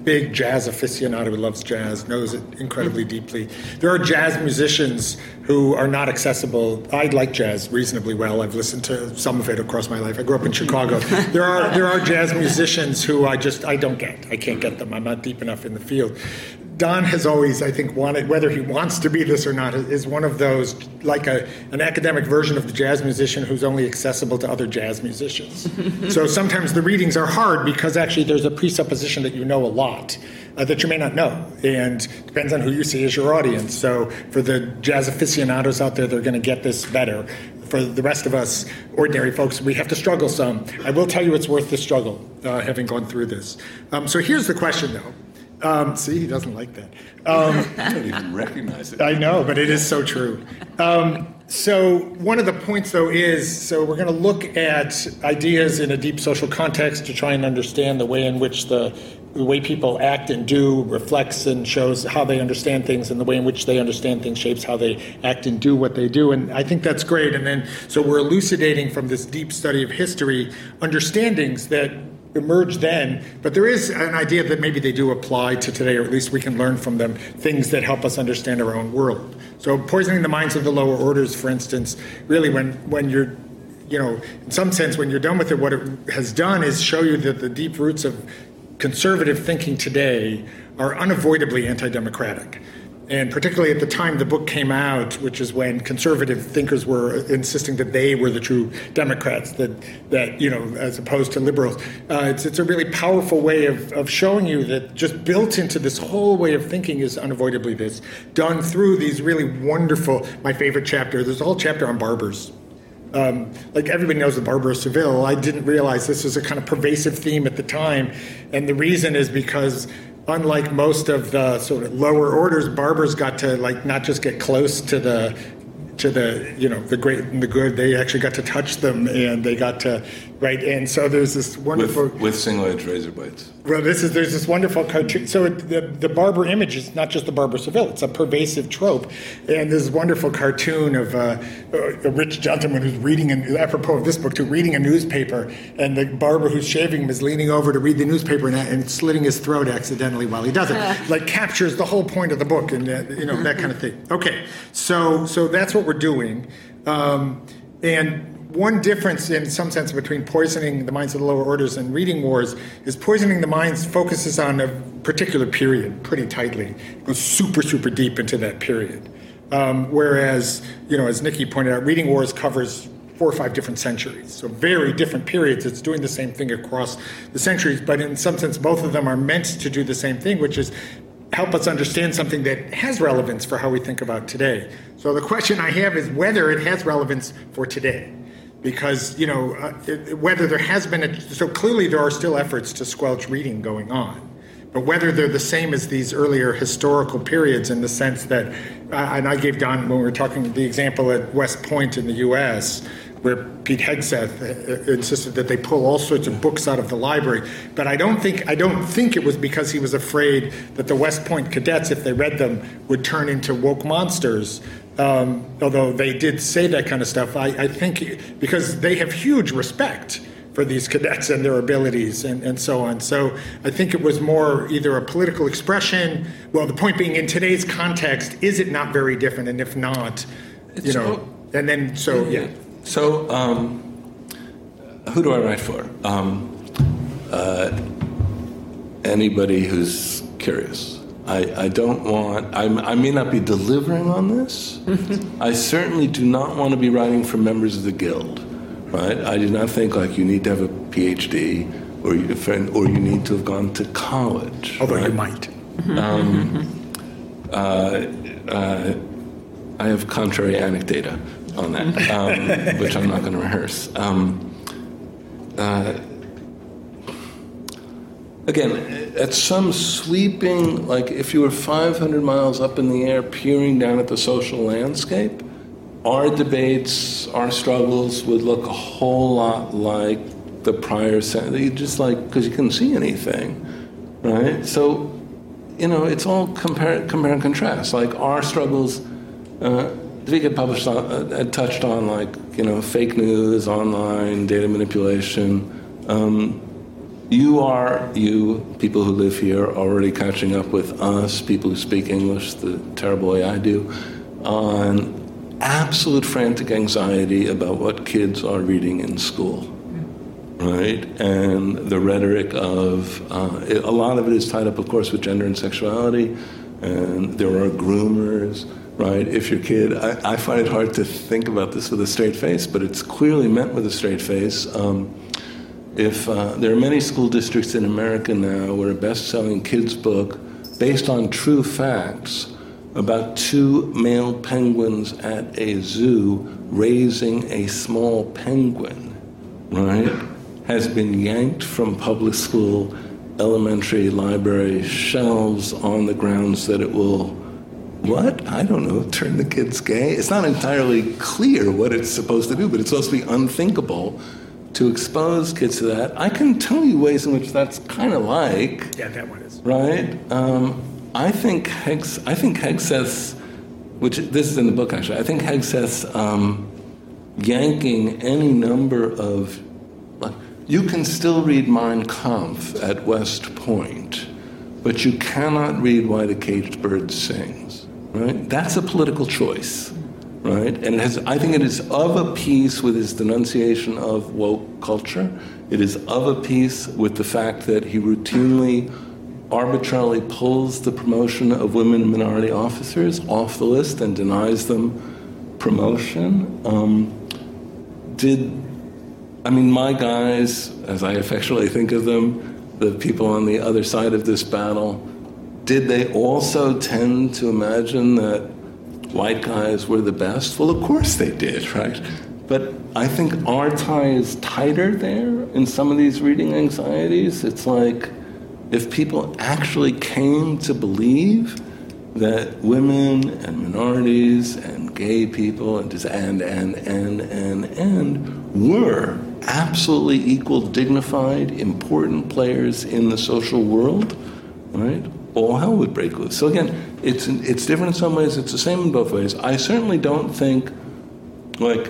Speaker 4: big jazz aficionado who loves jazz, knows it incredibly deeply. There are jazz musicians who are not accessible. I like jazz reasonably well. I've listened to some of it across my life. I grew up in Chicago. There are there are jazz musicians who I just I don't get. I can't get them. I'm not deep enough in the field. Don has always, I think, wanted, whether he wants to be this or not, is one of those, like a, an academic version of the jazz musician who's only accessible to other jazz musicians. So sometimes the readings are hard because actually there's a presupposition that you know a lot uh, that you may not know, and depends on who you see as your audience. So for the jazz aficionados out there, they're going to get this better. For the rest of us, ordinary folks, we have to struggle some. I will tell you it's worth the struggle, uh, having gone through this. Um, so here's the question, though. Um, see, he doesn't like that. Um,
Speaker 3: I don't even recognize it.
Speaker 4: I know, but it is so true. Um, so one of the points, though, is, so we're going to look at ideas in a deep social context to try and understand the way in which the, the way people act and do reflects and shows how they understand things, and the way in which they understand things shapes how they act and do what they do. And I think that's great. And then, so we're elucidating from this deep study of history understandings that emerged then, but there is an idea that maybe they do apply to today, or at least we can learn from them things that help us understand our own world. So poisoning the minds of the lower orders, for instance, really when, when you're, you know, in some sense, when you're done with it, what it has done is show you that the deep roots of conservative thinking today are unavoidably anti-democratic. And particularly at the time the book came out, which is when conservative thinkers were insisting that they were the true Democrats, that, that you know, as opposed to liberals. Uh, it's, it's a really powerful way of, of showing you that just built into this whole way of thinking is unavoidably this, done through these really wonderful, my favorite chapter, there's a whole chapter on barbers. Um, like everybody knows the Barber of Seville. I didn't realize this was a kind of pervasive theme at the time. And the reason is because unlike most of the sort of lower orders, barbers got to like not just get close to the to the you know the great and the good. They actually got to touch them, and they got to right. And so there's this wonderful
Speaker 3: with, with single-edged razor blades.
Speaker 4: Well, this is there's this wonderful cartoon. So it, the the barber image is not just the Barber of Seville; it's a pervasive trope. And this wonderful cartoon of uh, a rich gentleman who's reading, an, apropos of this book, too, reading a newspaper, and the barber who's shaving him is leaning over to read the newspaper and, and slitting his throat accidentally while he does it. Like captures the whole point of the book, and uh, you know that kind of thing. Okay, so so that's what we're doing, um, and. One difference in some sense between poisoning the minds of the lower orders and reading wars is poisoning the minds focuses on a particular period pretty tightly. It goes super, super deep into that period. Um, whereas, you know, as Nikki pointed out, reading wars covers four or five different centuries. So very different periods. It's doing the same thing across the centuries, but in some sense, both of them are meant to do the same thing, which is help us understand something that has relevance for how we think about today. So the question I have is whether it has relevance for today. Because, you know, uh, it, whether there has been, a, so clearly there are still efforts to squelch reading going on, but whether they're the same as these earlier historical periods in the sense that, uh, and I gave Don, when we were talking, the example at West Point in the U S, where Pete Hegseth insisted that they pull all sorts of books out of the library. But I don't think I don't think it was because he was afraid that the West Point cadets, if they read them, would turn into woke monsters. Um, although they did say that kind of stuff, I, I think because they have huge respect for these cadets and their abilities and, and so on. So I think it was more either a political expression. Well, the point being, in today's context, is it not very different? And if not,
Speaker 3: It's
Speaker 4: you know,
Speaker 3: so,
Speaker 4: and then so yeah.
Speaker 3: So um, who do I write for? Um, uh, anybody who's curious. I, I don't want, I, I may not be delivering on this. I certainly do not want to be writing for members of the Guild, right? I do not think like you need to have a P H D or you, or you need to have gone to college.
Speaker 4: Although
Speaker 3: right?
Speaker 4: you might.
Speaker 3: Um, uh, uh, I have contrary anecdata on that, um, which I'm not going to rehearse. Um, uh, Again, at some sweeping, like if you were five hundred miles up in the air peering down at the social landscape, our debates, our struggles would look a whole lot like the prior century, just like, because you couldn't see anything, right? So, you know, it's all compare, compare and contrast. Like our struggles, uh, Dvika published on, uh, touched on like, you know, fake news, online, data manipulation, um, you are, you, people who live here, are already catching up with us, people who speak English the terrible way I do, on absolute frantic anxiety about what kids are reading in school, right? And the rhetoric of, uh, it, a lot of it is tied up, of course, with gender and sexuality, and there are groomers, right? If your kid, I, I find it hard to think about this with a straight face, but it's clearly meant with a straight face. Um, if uh, there are many school districts in America now where a best-selling kids book based on true facts about two male penguins at a zoo raising a small penguin, right, has been yanked from public school elementary library shelves on the grounds that it will, what? I don't know, turn the kids gay? It's not entirely clear what it's supposed to do, but it's supposed to be unthinkable to expose kids to that. I can tell you ways in which that's kind of like.
Speaker 4: Yeah, that one is.
Speaker 3: Right? Um, I think Hegs, I think Hegseth, which this is in the book actually, I think Hegseth um, yanking any number of, like, you can still read Mein Kampf at West Point, but you cannot read Why the Caged Bird Sings, right? That's a political choice, right? And it has, I think it is of a piece with his denunciation of woke culture. It is of a piece with the fact that he routinely, arbitrarily pulls the promotion of women minority officers off the list and denies them promotion. Um, did, I mean, my guys, as I affectionately think of them, the people on the other side of this battle, did they also tend to imagine that white guys were the best? Well, of course they did, right? But I think our tie is tighter there in some of these reading anxieties. It's like if people actually came to believe that women and minorities and gay people and just and, and, and, and, and were absolutely equal, dignified, important players in the social world, right? All hell would break loose. So again, it's it's different in some ways, it's the same in both ways. I certainly don't think, like,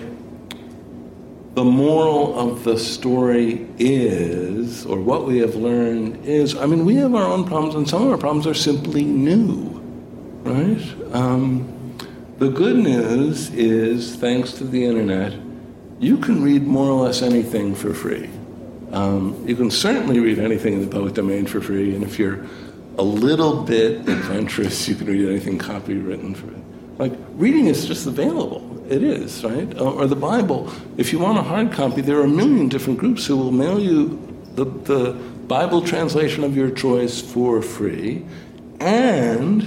Speaker 3: the moral of the story is, or what we have learned is, I mean, we have our own problems, and some of our problems are simply new, right? Um, the good news is, thanks to the internet, you can read more or less anything for free. Um, you can certainly read anything in the public domain for free, and if you're a little bit adventurous, you can read anything copywritten for it. Like, reading is just available. It is, right? Or, or the Bible. If you want a hard copy, there are a million different groups who will mail you the, the Bible translation of your choice for free. And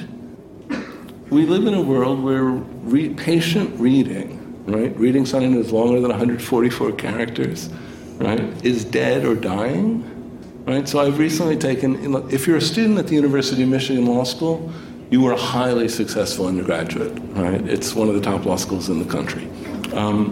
Speaker 3: we live in a world where re- patient reading, right? Reading something that's longer than one hundred forty-four characters, right, is dead or dying, right? So I've recently taken, if you're a student at the University of Michigan Law School, you were a highly successful undergraduate, right? It's one of the top law schools in the country. Um,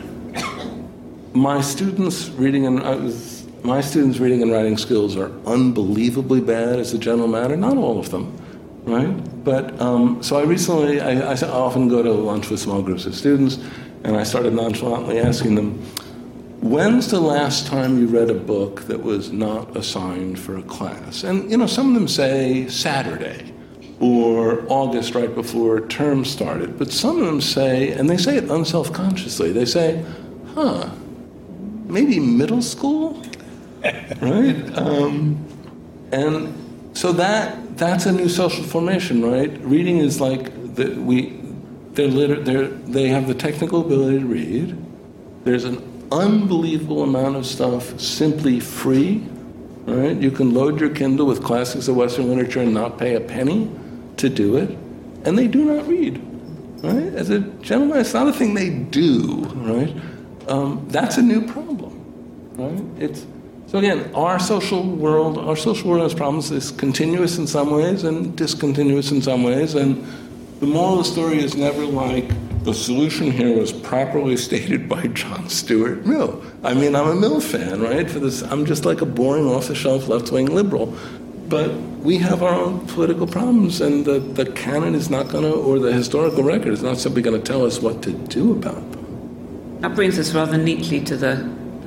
Speaker 3: my students' reading and I was, my students' reading and writing skills are unbelievably bad as a general matter. Not all of them, right? But um, so I recently, I, I often go to lunch with small groups of students, and I started nonchalantly asking them, when's the last time you read a book that was not assigned for a class? And, you know, some of them say Saturday or August right before term started. But some of them say, and they say it unselfconsciously, they say, huh, maybe middle school, right? Um, and so that that's a new social formation, right? Reading is like, the, we, they're liter- they're, they have the technical ability to read. There's an unbelievable amount of stuff simply free, right? You can load your Kindle with classics of Western literature and not pay a penny to do it, and they do not read, right? As a gentleman, it's not a thing they do, right? Um, that's a new problem, right? It's so again, our social world, our social world has problems. It's continuous in some ways and discontinuous in some ways, and the moral of the story is never like the solution here was properly stated by John Stuart Mill. I mean, I'm a Mill fan, right? For this, I'm just like a boring, off-the-shelf, left-wing liberal. But we have our own political problems, and the, the canon is not going to, or the historical record is not simply going to tell us what to do about them.
Speaker 5: That brings us rather neatly to the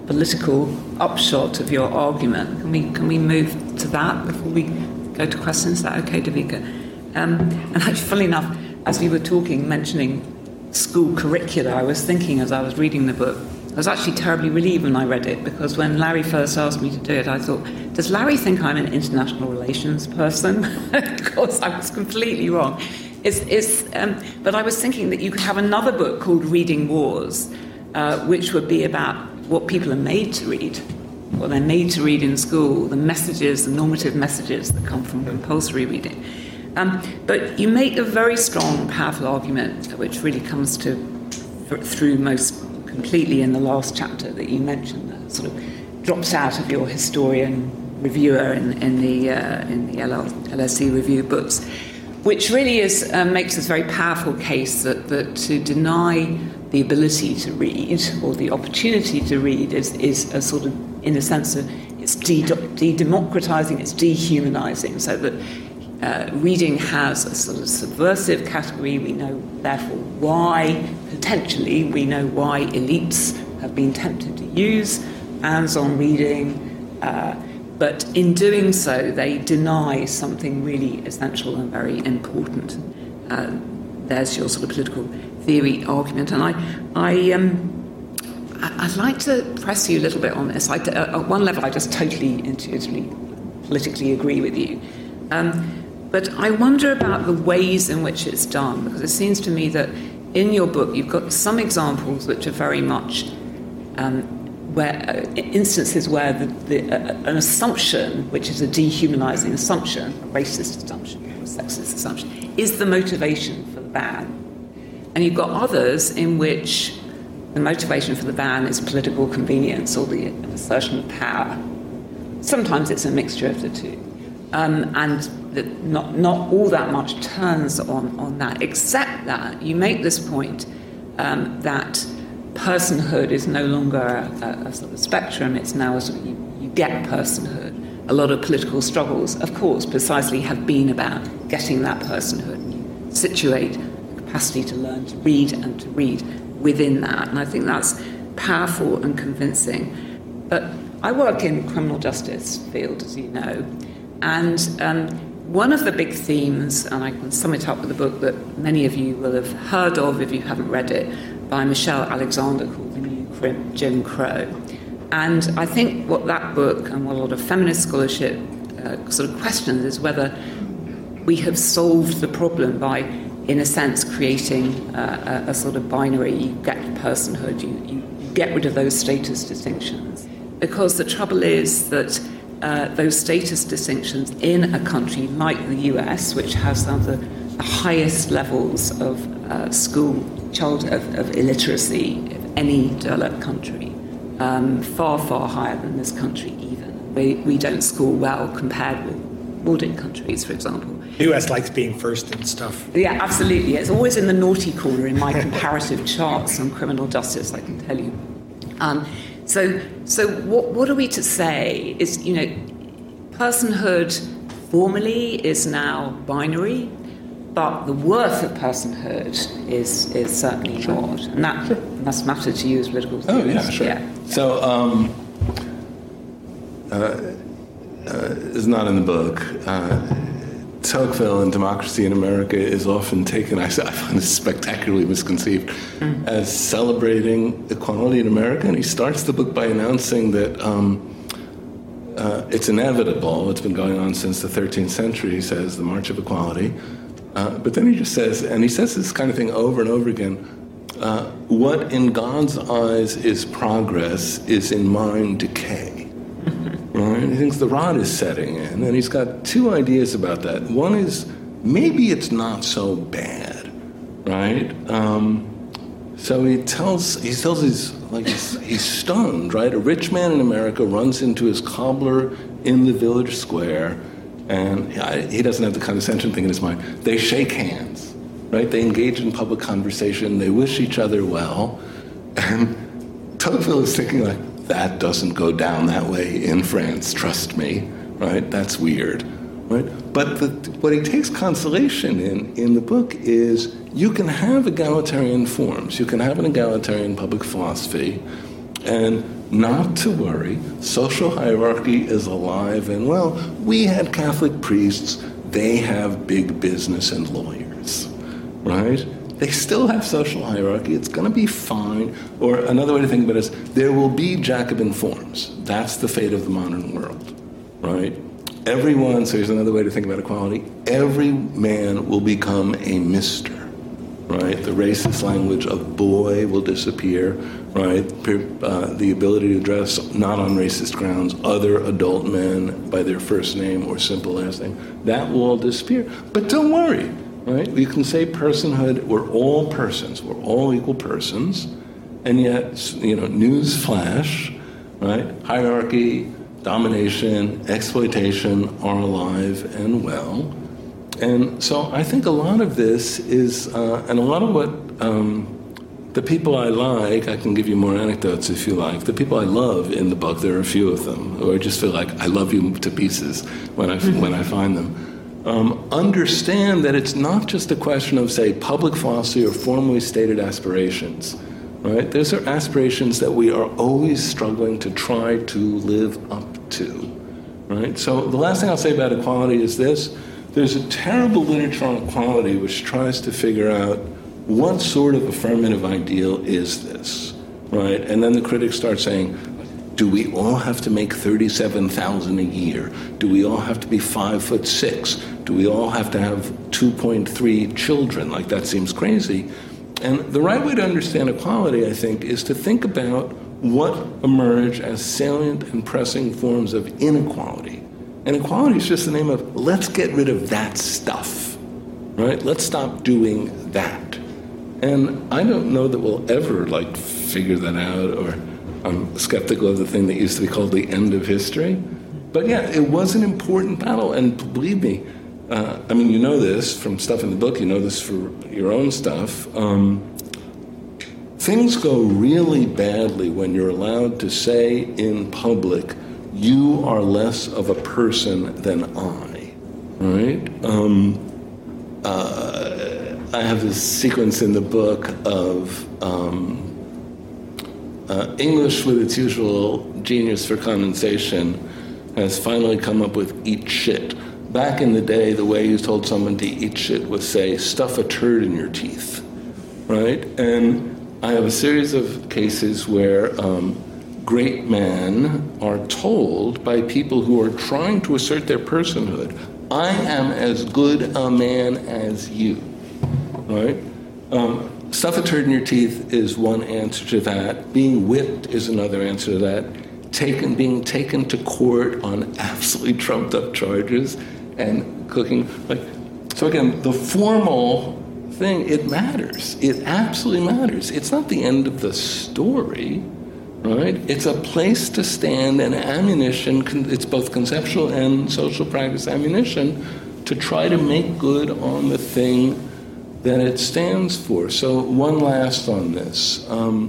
Speaker 5: political upshot of your argument. Can we can we move to that before we go to questions? Is that okay, Devika? Um, and actually, funnily enough, as we were talking, mentioning school curricula, I was thinking as I was reading the book, I was actually terribly relieved when I read it, because when Larry first asked me to do it, I thought, does Larry think I'm an international relations person? Of course, I was completely wrong. It's, it's, um, but I was thinking that you could have another book called Reading Wars, uh, which would be about what people are made to read, what they're made to read in school, the messages, the normative messages that come from compulsory reading. Um, but you make a very strong, powerful argument, which really comes to through most completely in the last chapter that you mentioned, that sort of drops out of your historian reviewer in, in the uh, in the L S E review books, which really is uh, makes this very powerful case that, that to deny the ability to read or the opportunity to read is is a sort of, in a sense, of, it's de- de-democratizing, it's dehumanizing, so that uh, reading has a sort of subversive category. We know, therefore, why, potentially, we know why elites have been tempted to use hands-on reading, uh, but in doing so, they deny something really essential and very important. Uh, there's your sort of political theory argument, and I, I, um, I'd like to press you a little bit on this. I, uh, at one level, I just totally intuitively, politically agree with you. Um, but I wonder about the ways in which it's done, because it seems to me that in your book you've got some examples which are very much um, where uh, instances where the, the, uh, an assumption, which is a dehumanizing assumption, a racist assumption, or a sexist assumption, is the motivation for the ban. And you've got others in which the motivation for the ban is political convenience or the assertion of power. Sometimes it's a mixture of the two. Um, and that not, not all that much turns on, on that, except that you make this point um, that personhood is no longer a, a sort of spectrum, it's now a sort of, you, you get personhood. A lot of political struggles, of course, precisely have been about getting that personhood. You situate the capacity to learn to read and to read within that. And I think that's powerful and convincing. But I work in criminal justice field, as you know, and um, one of the big themes, and I can sum it up with a book that many of you will have heard of if you haven't read it, by Michelle Alexander, called The New Jim Crow. And I think what that book and what a lot of feminist scholarship uh, sort of questions is whether we have solved the problem by, in a sense, creating uh, a, a sort of binary. You get personhood, you, you, you get rid of those status distinctions. Because the trouble is that uh, those status distinctions in a country like the U S, which has some of the, the highest levels of uh, school child of, of illiteracy of any developed country, um, far, far higher than this country even. We, we don't score well compared with Nordic countries, for example.
Speaker 4: The U S likes being first and stuff.
Speaker 5: Yeah, absolutely. It's always in the naughty corner in my comparative charts on criminal justice, I can tell you. Um, so so what, what are we to say is, you know, personhood formally is now binary, but the worth of personhood is is certainly sure. not. And that sure. must matter to you as political theorists.
Speaker 3: Oh, yeah, sure.
Speaker 5: Yeah.
Speaker 3: So, um, uh, uh, it's not in the book. Uh, Tocqueville in Democracy in America is often taken, I find this spectacularly misconceived, mm. as celebrating equality in America. And he starts the book by announcing that um, uh, it's inevitable. It's been going on since the thirteenth century, he says, the March of Equality. Uh, but then he just says, and he says this kind of thing over and over again, uh, what in God's eyes is progress is in mine decay. Right? He thinks the rod is setting in, and he's got two ideas about that. One is, maybe it's not so bad, right? Um, so he tells, he tells he's, like, he's, he's stunned, right? A rich man in America runs into his cobbler in the village square, and he doesn't have the condescension thing in his mind. They shake hands, right? They engage in public conversation. They wish each other well. And Tocqueville is thinking, like, that doesn't go down that way in France, trust me, right? That's weird, right? But the, what he takes consolation in, in the book is you can have egalitarian forms. You can have an egalitarian public philosophy And not to worry, social hierarchy is alive and well. We had Catholic priests, they have big business and lawyers, right? They still have social hierarchy, it's going to be fine. Or another way to think about it is, there will be Jacobin forms. That's the fate of the modern world, right? Everyone, so here's another way to think about equality, every man will become a mister, right? The racist language of boy will disappear, right? Uh, the ability to address, not on racist grounds, other adult men by their first name or simple last name, that will all disappear. But don't worry, right? You can say personhood, we're all persons, we're all equal persons, and yet, you know, news flash, right? Hierarchy, domination, exploitation are alive and well. And so I think a lot of this is, uh, and a lot of what um, the people I like, I can give you more anecdotes if you like, the people I love in the book, there are a few of them, who I just feel like I love you to pieces when I, when I find them, um, understand that it's not just a question of, say, public philosophy or formally stated aspirations, right? Those are aspirations that we are always struggling to try to live up to, right? So the last thing I'll say about equality is this. There's a terrible literature on equality which tries to figure out what sort of affirmative ideal is this, right? And then the critics start saying, do we all have to make thirty-seven thousand dollars a year? Do we all have to be five foot six? Do we all have to have two point three children? Like, that seems crazy. And the right way to understand equality, I think, is to think about what emerge as salient and pressing forms of inequality. And equality is just the name of, let's get rid of that stuff, right? Let's stop doing that. And I don't know that we'll ever, like, figure that out, or I'm skeptical of the thing that used to be called the end of history. But yeah, it was an important battle, and believe me, uh, I mean, you know this from stuff in the book, you know this for your own stuff. Um, things go really badly when you're allowed to say in public, you are less of a person than I, right? Um, uh, I have this sequence in the book of um, uh, English, with its usual genius for condensation, has finally come up with eat shit. Back in the day, the way you told someone to eat shit was say, stuff a turd in your teeth, right? And I have a series of cases where um, great men are told by people who are trying to assert their personhood, I am as good a man as you, right? Um, stuff a turd in your teeth is one answer to that. Being whipped is another answer to that. Taken, being taken to court on absolutely trumped up charges and cooking. Like, so again, the formal thing, it matters. It absolutely matters. It's not the end of the story. Right? It's a place to stand and ammunition, it's both conceptual and social practice ammunition to try to make good on the thing that it stands for. So one last on this. Um,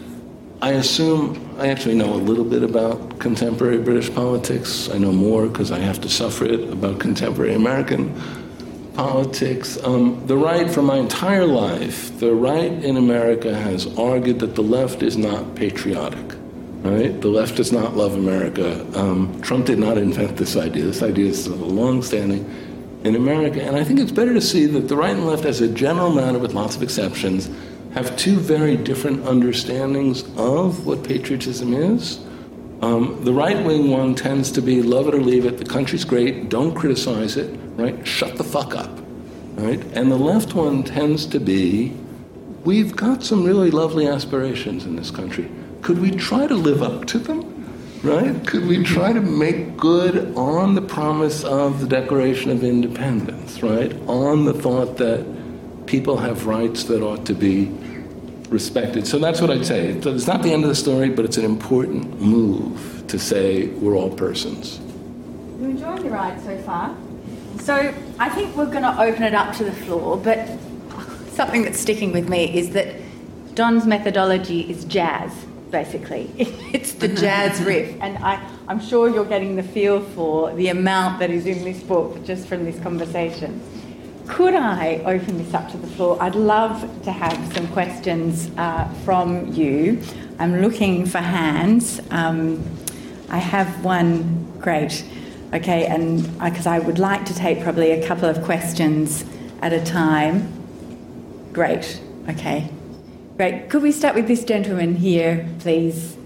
Speaker 3: I assume I actually know a little bit about contemporary British politics. I know more because I have to suffer it about contemporary American politics. Um, the right, for my entire life, the right in America has argued that the left is not patriotic, right? The left does not love America. Um, Trump did not invent this idea. This idea is long-standing in America. And I think it's better to see that the right and left, as a general matter with lots of exceptions, have two very different understandings of what patriotism is. Um, the right-wing one tends to be love it or leave it, the country's great, don't criticize it, right? Shut the fuck up, right? And the left one tends to be, we've got some really lovely aspirations in this country. Could we try to live up to them, right? Could we try to make good on the promise of the Declaration of Independence, right? On the thought that people have rights that ought to be respected. So that's what I'd say. It's not the end of the story, but it's an important move to say we're all persons.
Speaker 2: You enjoying the ride so far? So I think we're going to open it up to the floor, but something that's sticking with me is that Don's methodology is jazz, basically. It's the jazz riff, and I, I'm sure you're getting the feel for the amount that is in this book just from this conversation. Could I open this up to the floor? I'd love to have some questions uh, from you. I'm looking for hands. Um, I have one. Great. Okay, and because I, I would like to take probably a couple of questions at a time. Great. Okay. Great. Could we start with this gentleman here, please?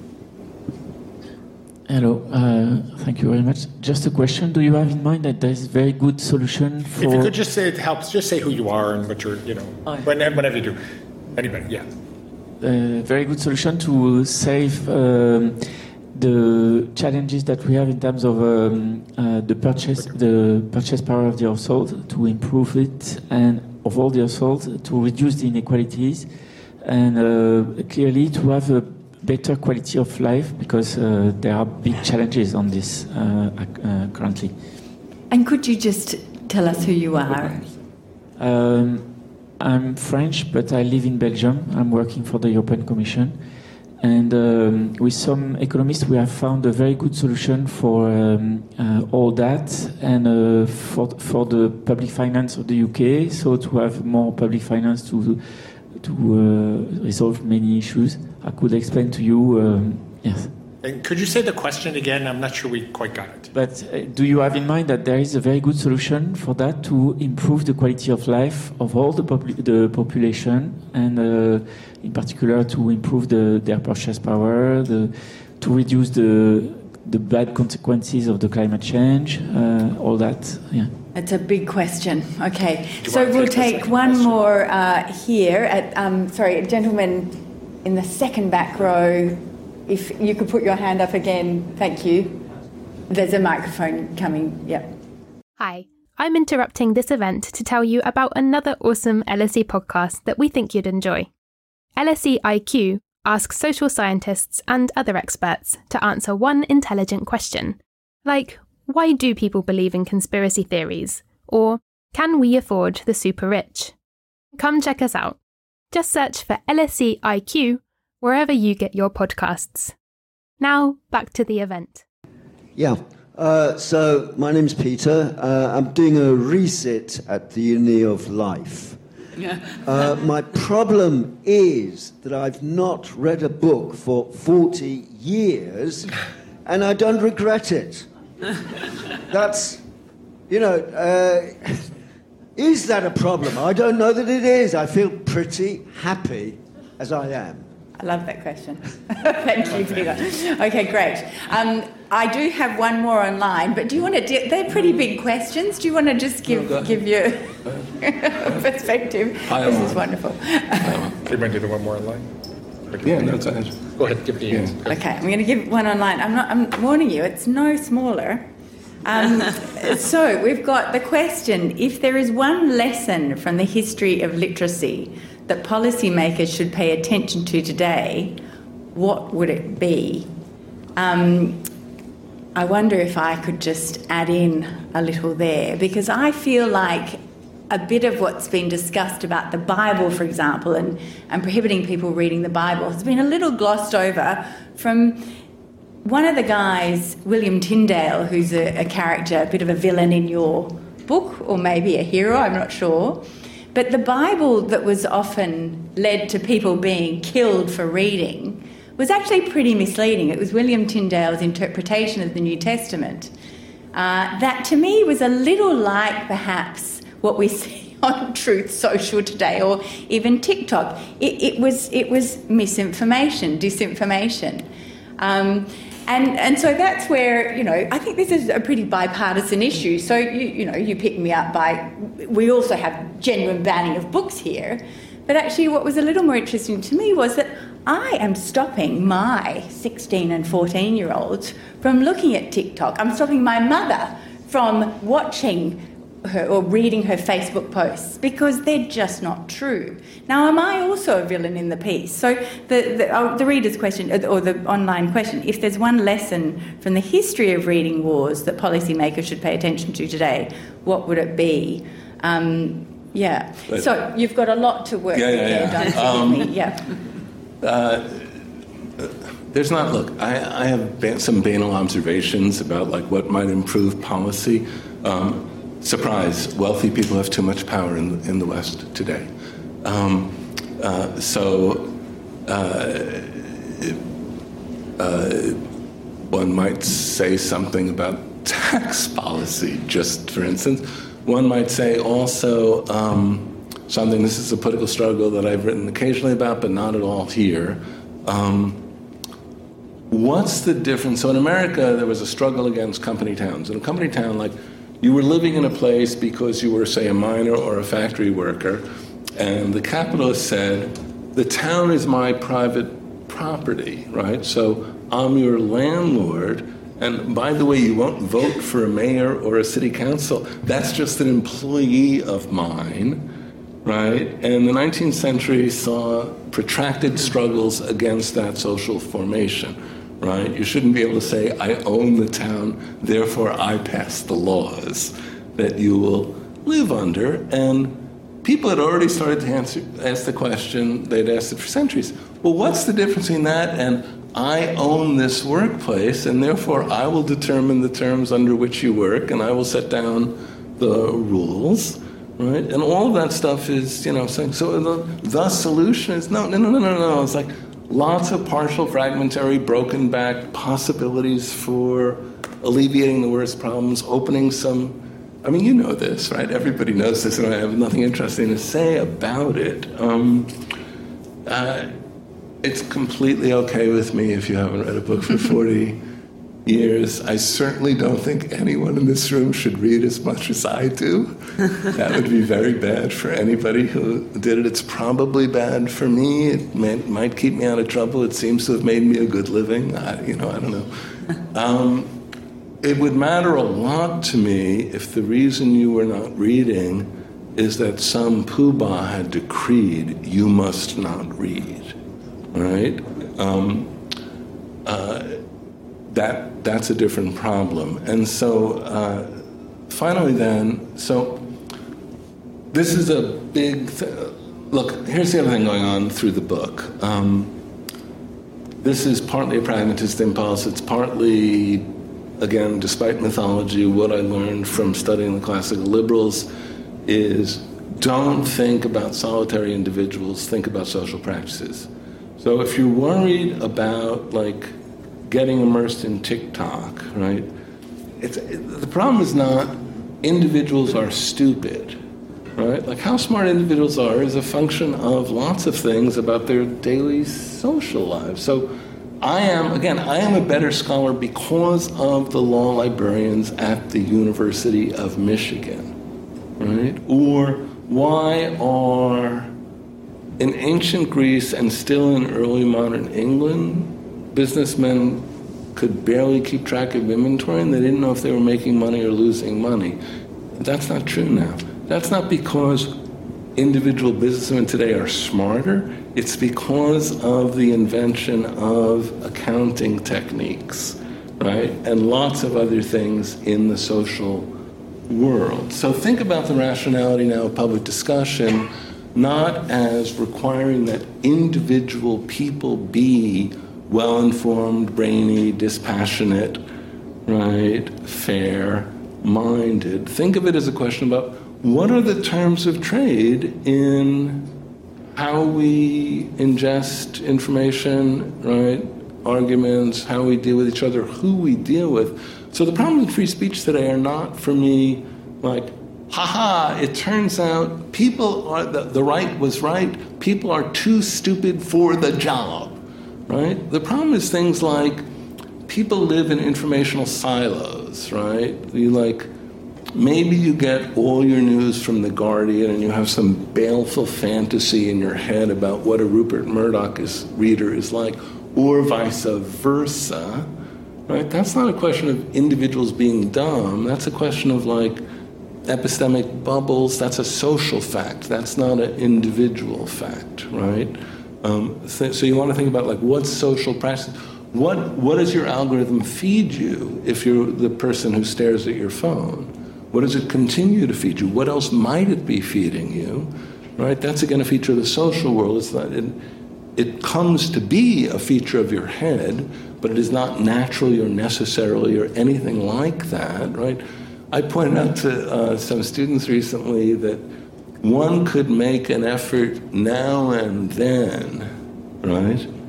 Speaker 6: Hello. Uh, thank you very much. Just a question. Do you have in mind that there is a very good solution for...
Speaker 4: If you could just say it helps, just say who you are and what you're, you know, oh, yeah. whenever, whenever you do. Anybody, yeah.
Speaker 6: A very good solution to save um, the challenges that we have in terms of um, uh, the purchase, the purchase power of the household, to improve it, and of all the households, to reduce the inequalities, and uh, clearly to have a better quality of life, because uh, there are big challenges on this uh, uh, currently.
Speaker 2: And could you just tell us who you are?
Speaker 6: Um, I'm French, but I live in Belgium. I'm working for the European Commission. And um, with some economists, we have found a very good solution for um, uh, all that, and uh, for, for the public finance of the U K, so to have more public finance to to uh, resolve many issues. I could explain to you, um, yes.
Speaker 4: And could you say the question again? I'm not sure we quite got it.
Speaker 6: But uh, do you have in mind that there is a very good solution for that, to improve the quality of life of all the, popul- the population, and uh, in particular to improve the, their purchase power, the, to reduce the the bad consequences of the climate change, uh, all that, yeah.
Speaker 2: It's a big question. Okay, so we'll take, take one question? more uh, here. At um, sorry, a gentleman in the second back row. If you could put your hand up again, thank you. There's a microphone coming. Yep.
Speaker 7: Hi, I'm interrupting this event to tell you about another awesome L S E podcast that we think you'd enjoy. L S E I Q asks social scientists and other experts to answer one intelligent question, like, why do people believe in conspiracy theories? Or, can we afford the super rich? Come check us out. Just search for L S E I Q wherever you get your podcasts. Now, back to the event.
Speaker 8: Yeah, uh, so my name's Peter. Uh, I'm doing a resit at the Uni of Life. uh, my problem is that I've not read a book for forty years, and I don't regret it. That's, you know, uh, is that a problem? I don't know that it is. I feel pretty happy as I am.
Speaker 2: I love that question. Thank you, Peter. Okay, great. Um, I do have one more online, but do you want to... Do, they're pretty big questions. Do you want to just give no, give your perspective? This on. is wonderful.
Speaker 4: Do you want to do the one more online?
Speaker 3: Yeah, no, it's fine.
Speaker 4: Go ahead, give me yours.
Speaker 2: Okay, I'm going to give one online. I'm not. I'm warning you, it's no smaller. Um, so we've got the question: if there is one lesson from the history of literacy that policymakers should pay attention to today, what would it be? Um, I wonder if I could just add in a little there, because I feel like a bit of what's been discussed about the Bible, for example, and, and prohibiting people reading the Bible has been a little glossed over from one of the guys, William Tyndale, who's a, a character, a bit of a villain in your book, or maybe a hero, I'm not sure. But the Bible that was often led to people being killed for reading was actually pretty misleading. It was William Tyndale's interpretation of the New Testament uh, that to me was a little like perhaps what we see on Truth Social today, or even TikTok. It, it was it was misinformation, disinformation. Um, And and so that's where, you know, I think this is a pretty bipartisan issue. So, you, you know, you pick me up by, we also have genuine banning of books here. But actually what was a little more interesting to me was that I am stopping my sixteen and fourteen-year-olds from looking at TikTok. I'm stopping my mother from watching her or reading her Facebook posts, because they're just not true. Now, am I also a villain in the piece? So the the, uh, the reader's question, or the online question, if there's one lesson from the history of reading wars that policymakers should pay attention to today, what would it be? Um, yeah. But, so you've got a lot to work
Speaker 3: yeah,
Speaker 2: with
Speaker 3: yeah,
Speaker 2: there,
Speaker 3: yeah.
Speaker 2: don't
Speaker 3: um,
Speaker 2: you? Yeah.
Speaker 3: Uh, there's not, look, I, I have some banal observations about like what might improve policy. Um, Surprise, wealthy people have too much power in, in the West today. Um, uh, so uh, uh, one might say something about tax policy, just for instance. One might say also um, something, this is a political struggle that I've written occasionally about, but not at all here. Um, what's the difference? So in America, there was a struggle against company towns. In a company town, like, you were living in a place because you were, say, a miner or a factory worker, and the capitalist said, the town is my private property, right? So I'm your landlord, and by the way, you won't vote for a mayor or a city council. That's just an employee of mine, right? And the nineteenth century saw protracted struggles against that social formation, right? You shouldn't be able to say, I own the town, therefore I pass the laws that you will live under. And people had already started to answer, ask the question, they'd asked it for centuries. Well, what's the difference between that and I own this workplace, and therefore I will determine the terms under which you work, and I will set down the rules, right? And all of that stuff is, you know, saying, so the, the solution is, no, no, no, no, no, no. It's like lots of partial, fragmentary, broken back possibilities for alleviating the worst problems, opening some, I mean, you know this, right? Everybody knows this, and I have nothing interesting to say about it. Um, uh, It's completely okay with me if you haven't read a book for forty years. I certainly don't think anyone in this room should read as much as I do. That would be very bad for anybody who did it. It's probably bad for me. It may, might keep me out of trouble. It seems to have made me a good living. I, you know, I don't know. Um, it would matter a lot to me if the reason you were not reading is that some poobah had decreed you must not read. Right? Um, uh, that that's a different problem. And so uh, finally then, so this is a big th- look, here's the other thing going on through the book. Um, this is partly a pragmatist impulse. It's partly, again, despite mythology, what I learned from studying the classical liberals is don't think about solitary individuals, think about social practices. So if you're worried about, like, getting immersed in TikTok, right, it's, it, the problem is not individuals are stupid, right? Like, how smart individuals are is a function of lots of things about their daily social lives. So I am, again, I am a better scholar because of the law librarians at the University of Michigan, right? Or why are... in ancient Greece and still in early modern England, businessmen could barely keep track of inventory and they didn't know if they were making money or losing money. That's not true now. That's not because individual businessmen today are smarter. It's because of the invention of accounting techniques, right? And lots of other things in the social world. So think about the rationality now of public discussion not as requiring that individual people be well-informed, brainy, dispassionate, right, fair-minded. Think of it as a question about what are the terms of trade in how we ingest information, right, arguments, how we deal with each other, who we deal with. So the problems with free speech today are not, for me, like, ha-ha, it turns out people are, the, the right was right, people are too stupid for the job, right? The problem is things like people live in informational silos, right? You like, maybe you get all your news from The Guardian and you have some baleful fantasy in your head about what a Rupert Murdoch is, reader is like, or vice versa, right? That's not a question of individuals being dumb, that's a question of like, epistemic bubbles, that's a social fact. That's not an individual fact, right? Um, so, so you want to think about, like, what's social practice? What, what does your algorithm feed you if you're the person who stares at your phone? What does it continue to feed you? What else might it be feeding you, right? That's, again, a feature of the social world. It's not, it, it comes to be a feature of your head, but it is not naturally or necessarily or anything like that, right? I pointed out to uh, some students recently that one could make an effort now and then, right,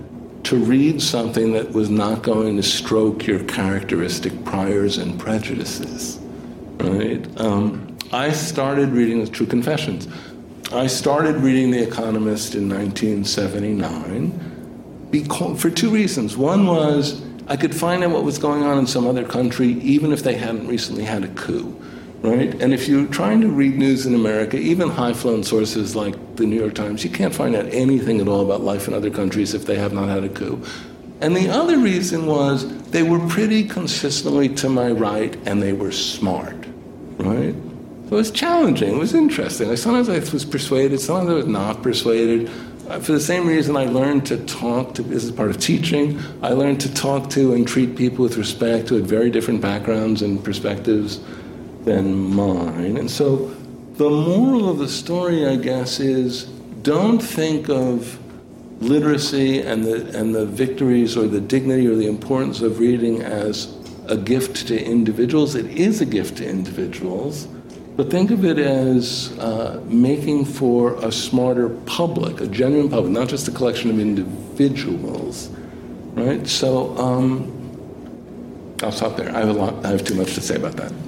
Speaker 3: to read something that was not going to stroke your characteristic priors and prejudices, right? Um, I started reading the True Confessions. I started reading The Economist in nineteen seventy-nine because, for two reasons. One was I could find out what was going on in some other country, even if they hadn't recently had a coup, right? And if you're trying to read news in America, even high-flown sources like the New York Times, you can't find out anything at all about life in other countries if they have not had a coup. And the other reason was they were pretty consistently to my right, and they were smart, right? So it was challenging. It was interesting. Like sometimes I was persuaded, sometimes I was not persuaded. For the same reason I learned to talk to, this is part of teaching, I learned to talk to and treat people with respect who had very different backgrounds and perspectives than mine. And so the moral of the story, I guess, is don't think of literacy and the, and the victories or the dignity or the importance of reading as a gift to individuals. It is a gift to individuals. But think of it as uh, making for a smarter public, a genuine public, not just a collection of individuals, right? So um, I'll stop there. I have a lot. I have too much to say about that.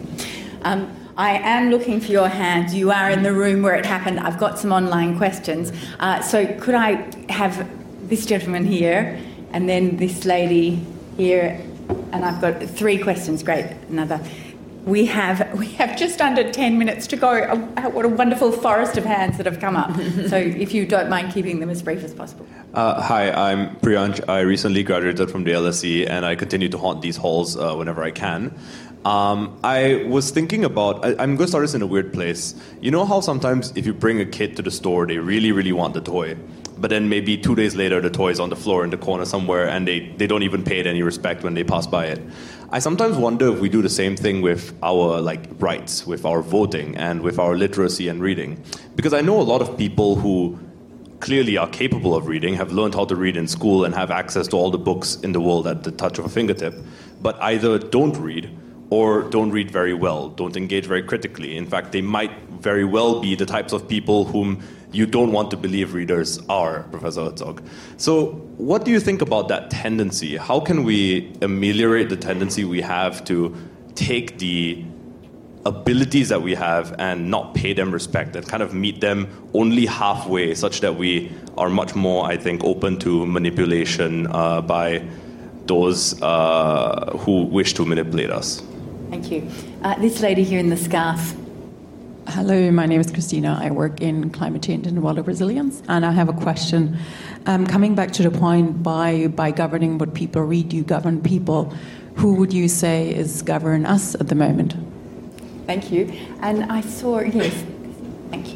Speaker 2: Um, I am looking for your hand. You are in the room where it happened. I've got some online questions. Uh, so could I have this gentleman here, and then this lady here, and I've got three questions. Great. Another. We have we have just under ten minutes to go. Oh, what a wonderful forest of hands that have come up. So if you don't mind keeping them as brief as possible. Uh,
Speaker 9: hi, I'm Priyansh. I recently graduated from the L S E, and I continue to haunt these halls uh, whenever I can. Um, I was thinking about, I, I'm going to start this in a weird place. You know how sometimes if you bring a kid to the store, they really, really want the toy, but then maybe two days later the toy is on the floor in the corner somewhere, and they, they don't even pay it any respect when they pass by it. I sometimes wonder if we do the same thing with our like rights, with our voting, and with our literacy and reading. Because I know a lot of people who clearly are capable of reading, have learned how to read in school, and have access to all the books in the world at the touch of a fingertip, but either don't read or don't read very well, don't engage very critically. In fact, they might very well be the types of people whom you don't want to believe readers are, Professor Herzog. So what do you think about that tendency? How can we ameliorate the tendency we have to take the abilities that we have and not pay them respect, and kind of meet them only halfway, such that we are much more, I think, open to manipulation uh, by those uh, who wish to manipulate us?
Speaker 2: Thank you. Uh, this lady here in the scarf.
Speaker 10: Hello, my name is Christina. I work in climate change and water resilience, and I have a question. Um, coming back to the point, by by governing what people read, you govern people. Who would you say is governing us at the moment?
Speaker 2: Thank you. And I saw, yes, thank you.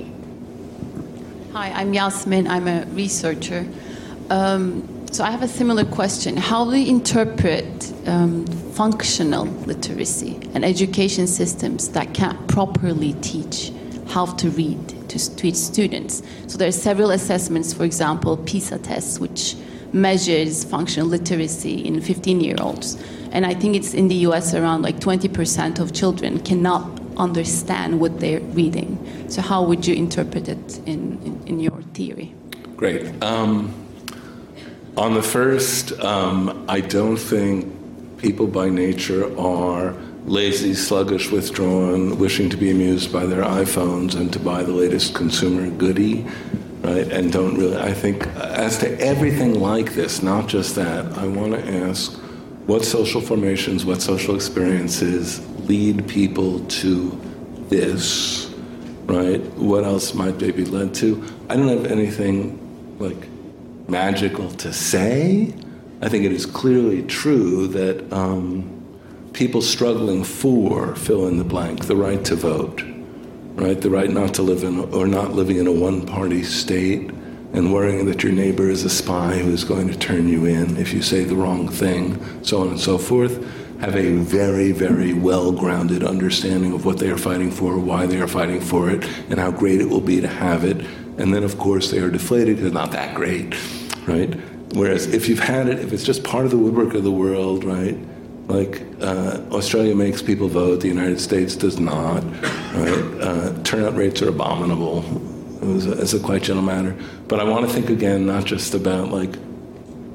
Speaker 11: Hi, I'm Yasmin. I'm a researcher. Um, so I have a similar question. How do you interpret um, functional literacy and education systems that can't properly teach how to read to, to its students? So there are several assessments, for example, PISA tests, which measures functional literacy in fifteen-year-olds. And I think it's in the U S around like twenty percent of children cannot understand what they're reading. So how would you interpret it in, in, in your theory?
Speaker 3: Great. Um, on the first, um, I don't think people by nature are lazy, sluggish, withdrawn, wishing to be amused by their iPhones and to buy the latest consumer goodie, right? And don't really, I think, as to everything like this, not just that, I want to ask, what social formations, what social experiences lead people to this, right? What else might they be led to? I don't have anything like magical to say. I think it is clearly true that um, people struggling for fill in the blank, the right to vote, right? The right not to live in or not living in a one-party state and worrying that your neighbor is a spy who's going to turn you in if you say the wrong thing, so on and so forth, have a very, very well-grounded understanding of what they are fighting for, why they are fighting for it, and how great it will be to have it. And then, of course, they are deflated because it's not that great, right? Whereas if you've had it, if it's just part of the woodwork of the world, right? Like uh, Australia makes people vote, the United States does not, right? Uh, turnout rates are abominable. It was a, it's a quite gentle matter. But I want to think again, not just about like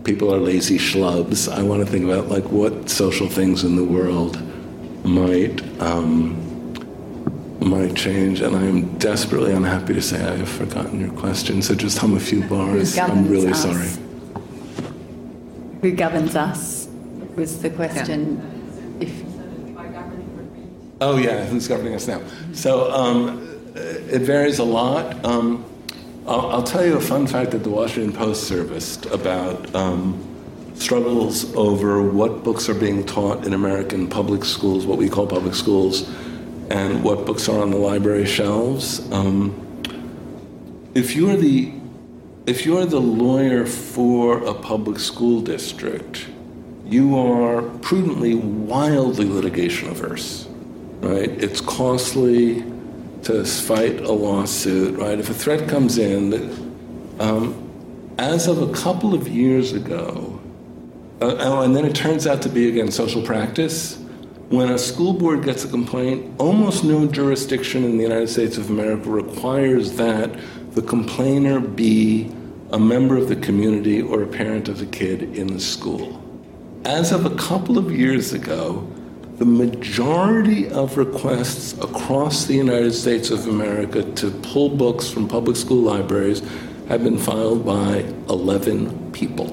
Speaker 3: people are lazy schlubs. I want to think about like what social things in the world might um, might change. And I am desperately unhappy to say I have forgotten your question. So just hum a few bars. I'm really us? sorry.
Speaker 2: Who governs us was the question. Yeah. If
Speaker 3: oh yeah, who's governing us now? So um, it varies a lot. Um, I'll, I'll tell you a fun fact that the Washington Post serviced about um, struggles over what books are being taught in American public schools, what we call public schools, and what books are on the library shelves. Um, if you're the if you're the lawyer for a public school district, you are prudently, wildly litigation averse, right? It's costly to fight a lawsuit, right? If a threat comes in, um, as of a couple of years ago, uh, oh, and then it turns out to be, again, social practice, when a school board gets a complaint, almost no jurisdiction in the United States of America requires that the complainer be a member of the community or a parent of the kid in the school. As of a couple of years ago, the majority of requests across the United States of America to pull books from public school libraries have been filed by eleven people,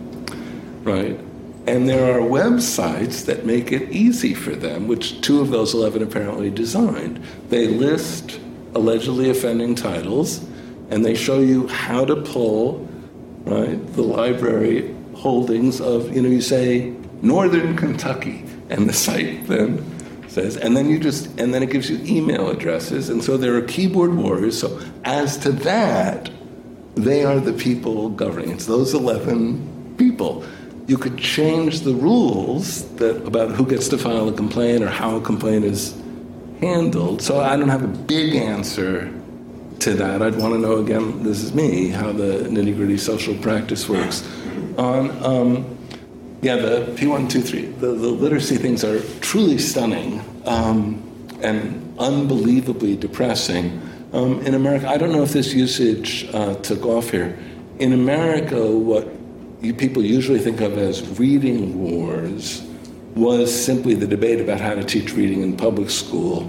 Speaker 3: right? And there are websites that make it easy for them, which two of those eleven apparently designed. They list allegedly offending titles, and they show you how to pull, right, the library holdings of, you know, you say, Northern Kentucky, and the site then says, and then you just, and then it gives you email addresses, and so there are keyboard warriors. So as to that, they are the people governing. It's those eleven people. You could change the rules that about who gets to file a complaint or how a complaint is handled. So I don't have a big answer to that. I'd want to know, again, this is me, how the nitty-gritty social practice works. On um, Yeah, the P one two three, the, the literacy things are truly stunning um, and unbelievably depressing. Um, in America, I don't know if this usage uh, took off here. In America, what you people usually think of as reading wars was simply the debate about how to teach reading in public school.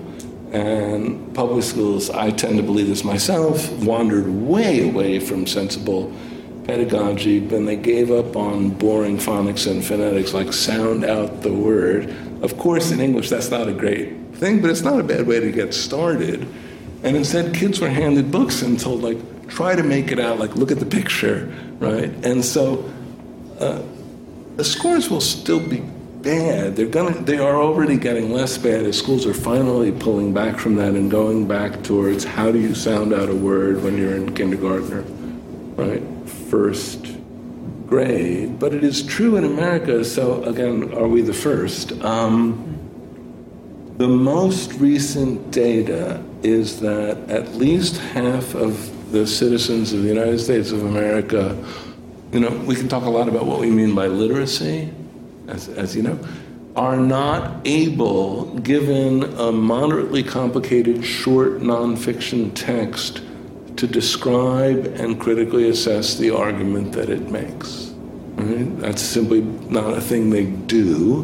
Speaker 3: And public schools, I tend to believe this myself, wandered way away from sensible pedagogy, when they gave up on boring phonics and phonetics, like sound out the word. Of course, in English, that's not a great thing, but it's not a bad way to get started. And instead, kids were handed books and told, like, try to make it out, like, look at the picture, right? And so uh, the scores will still be bad. They're gonna, they are already getting less bad as schools are finally pulling back from that and going back towards how do you sound out a word when you're in kindergarten or, right, first grade. But it is true in America, so again, are we the first? Um, the most recent data is that at least half of the citizens of the United States of America, you know, we can talk a lot about what we mean by literacy, as, as you know, are not able, given a moderately complicated short nonfiction text, to describe and critically assess the argument that it makes. Right? That's simply not a thing they do.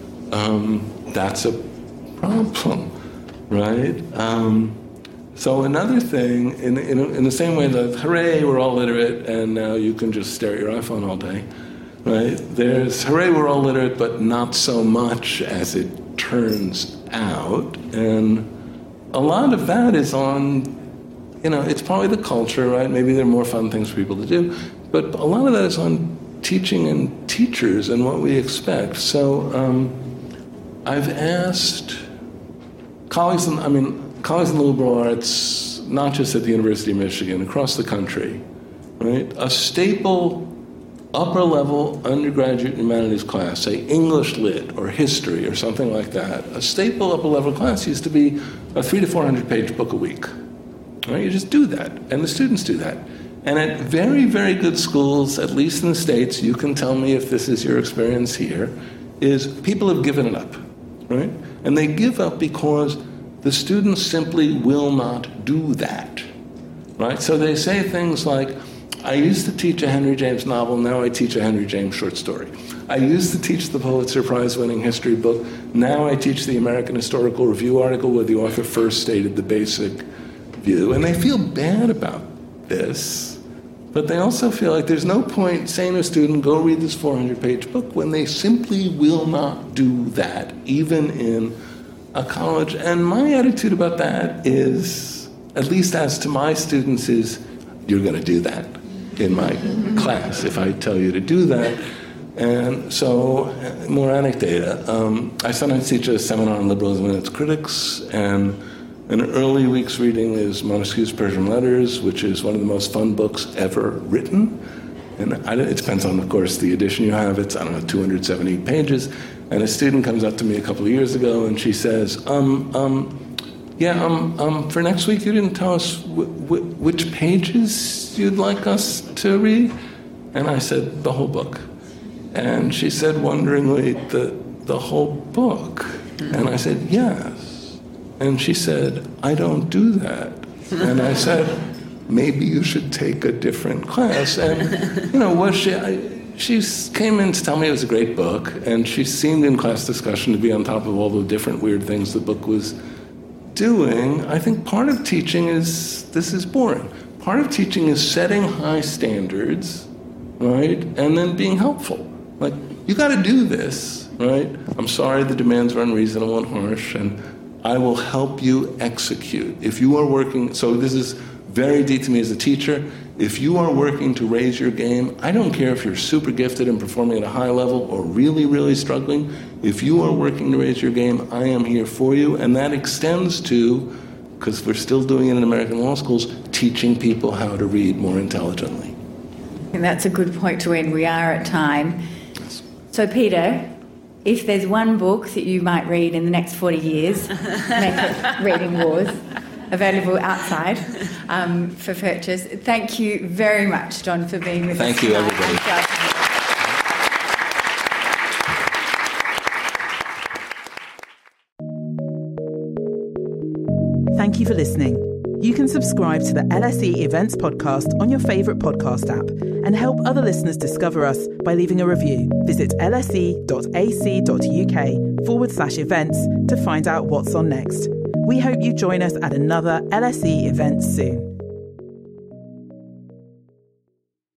Speaker 3: Um, that's a problem, right? Um, so another thing, in, in, in the same way that, hooray, we're all literate, and now you can just stare at your iPhone all day, right? There's, hooray, we're all literate, but not so much as it turns out. And a lot of that is on, you know, it's probably the culture, right? Maybe there are more fun things for people to do, but a lot of that is on teaching and teachers and what we expect. So um, I've asked colleagues, in, I mean, colleagues in the liberal arts, not just at the University of Michigan, across the country, right? A staple upper-level undergraduate humanities class, say English Lit or history or something like that, a staple upper-level class used to be a three to four hundred page book a week. Right? You just do that, and the students do that. And at very, very good schools, at least in the States, you can tell me if this is your experience here, is people have given it up, right? And they give up because the students simply will not do that, right? So they say things like, I used to teach a Henry James novel, now I teach a Henry James short story. I used to teach the Pulitzer Prize-winning history book, now I teach the American Historical Review article where the author first stated the basic view. And they feel bad about this, but they also feel like there's no point saying to a student, go read this four hundred page book, when they simply will not do that, even in a college. And my attitude about that is, at least as to my students, is you're going to do that in my class if I tell you to do that. And so, more anecdata. Um, I sometimes teach a seminar on liberalism and its critics, and an early week's reading is Montesquieu's Persian Letters, which is one of the most fun books ever written. And I, it depends on, of course, the edition you have. It's, I don't know, two hundred seventy pages. And a student comes up to me a couple of years ago, and she says, um, um, yeah, um, um, for next week you didn't tell us w- w- which pages you'd like us to read? And I said, the whole book. And she said wonderingly, the, the whole book? And I said, yes. And she said, I don't do that. And I said, maybe you should take a different class. And, you know, was she... I, She came in to tell me it was a great book, and she seemed in class discussion to be on top of all the different weird things the book was doing. I think part of teaching is, this is boring, part of teaching is setting high standards, right, and then being helpful. Like, you got to do this, right? I'm sorry the demands are unreasonable and harsh, and I will help you execute. If you are working, so this is very deep to me as a teacher. If you are working to raise your game, I don't care if you're super gifted and performing at a high level or really, really struggling. If you are working to raise your game, I am here for you. And that extends to, because we're still doing it in American law schools, teaching people how to read more intelligently.
Speaker 2: And that's a good point to end. We are at time. So, Peter, if there's one book that you might read in the next forty years, make it Reading Wars, available outside um, for purchase. Thank you very much, John, for being with
Speaker 3: Thank
Speaker 2: us
Speaker 3: you,
Speaker 2: tonight.
Speaker 3: everybody.
Speaker 1: Thank you for listening. You can subscribe to the L S E Events podcast on your favourite podcast app and help other listeners discover us by leaving a review. Visit lse.ac.uk forward slash events to find out what's on next. We hope you join us at another L S E event soon.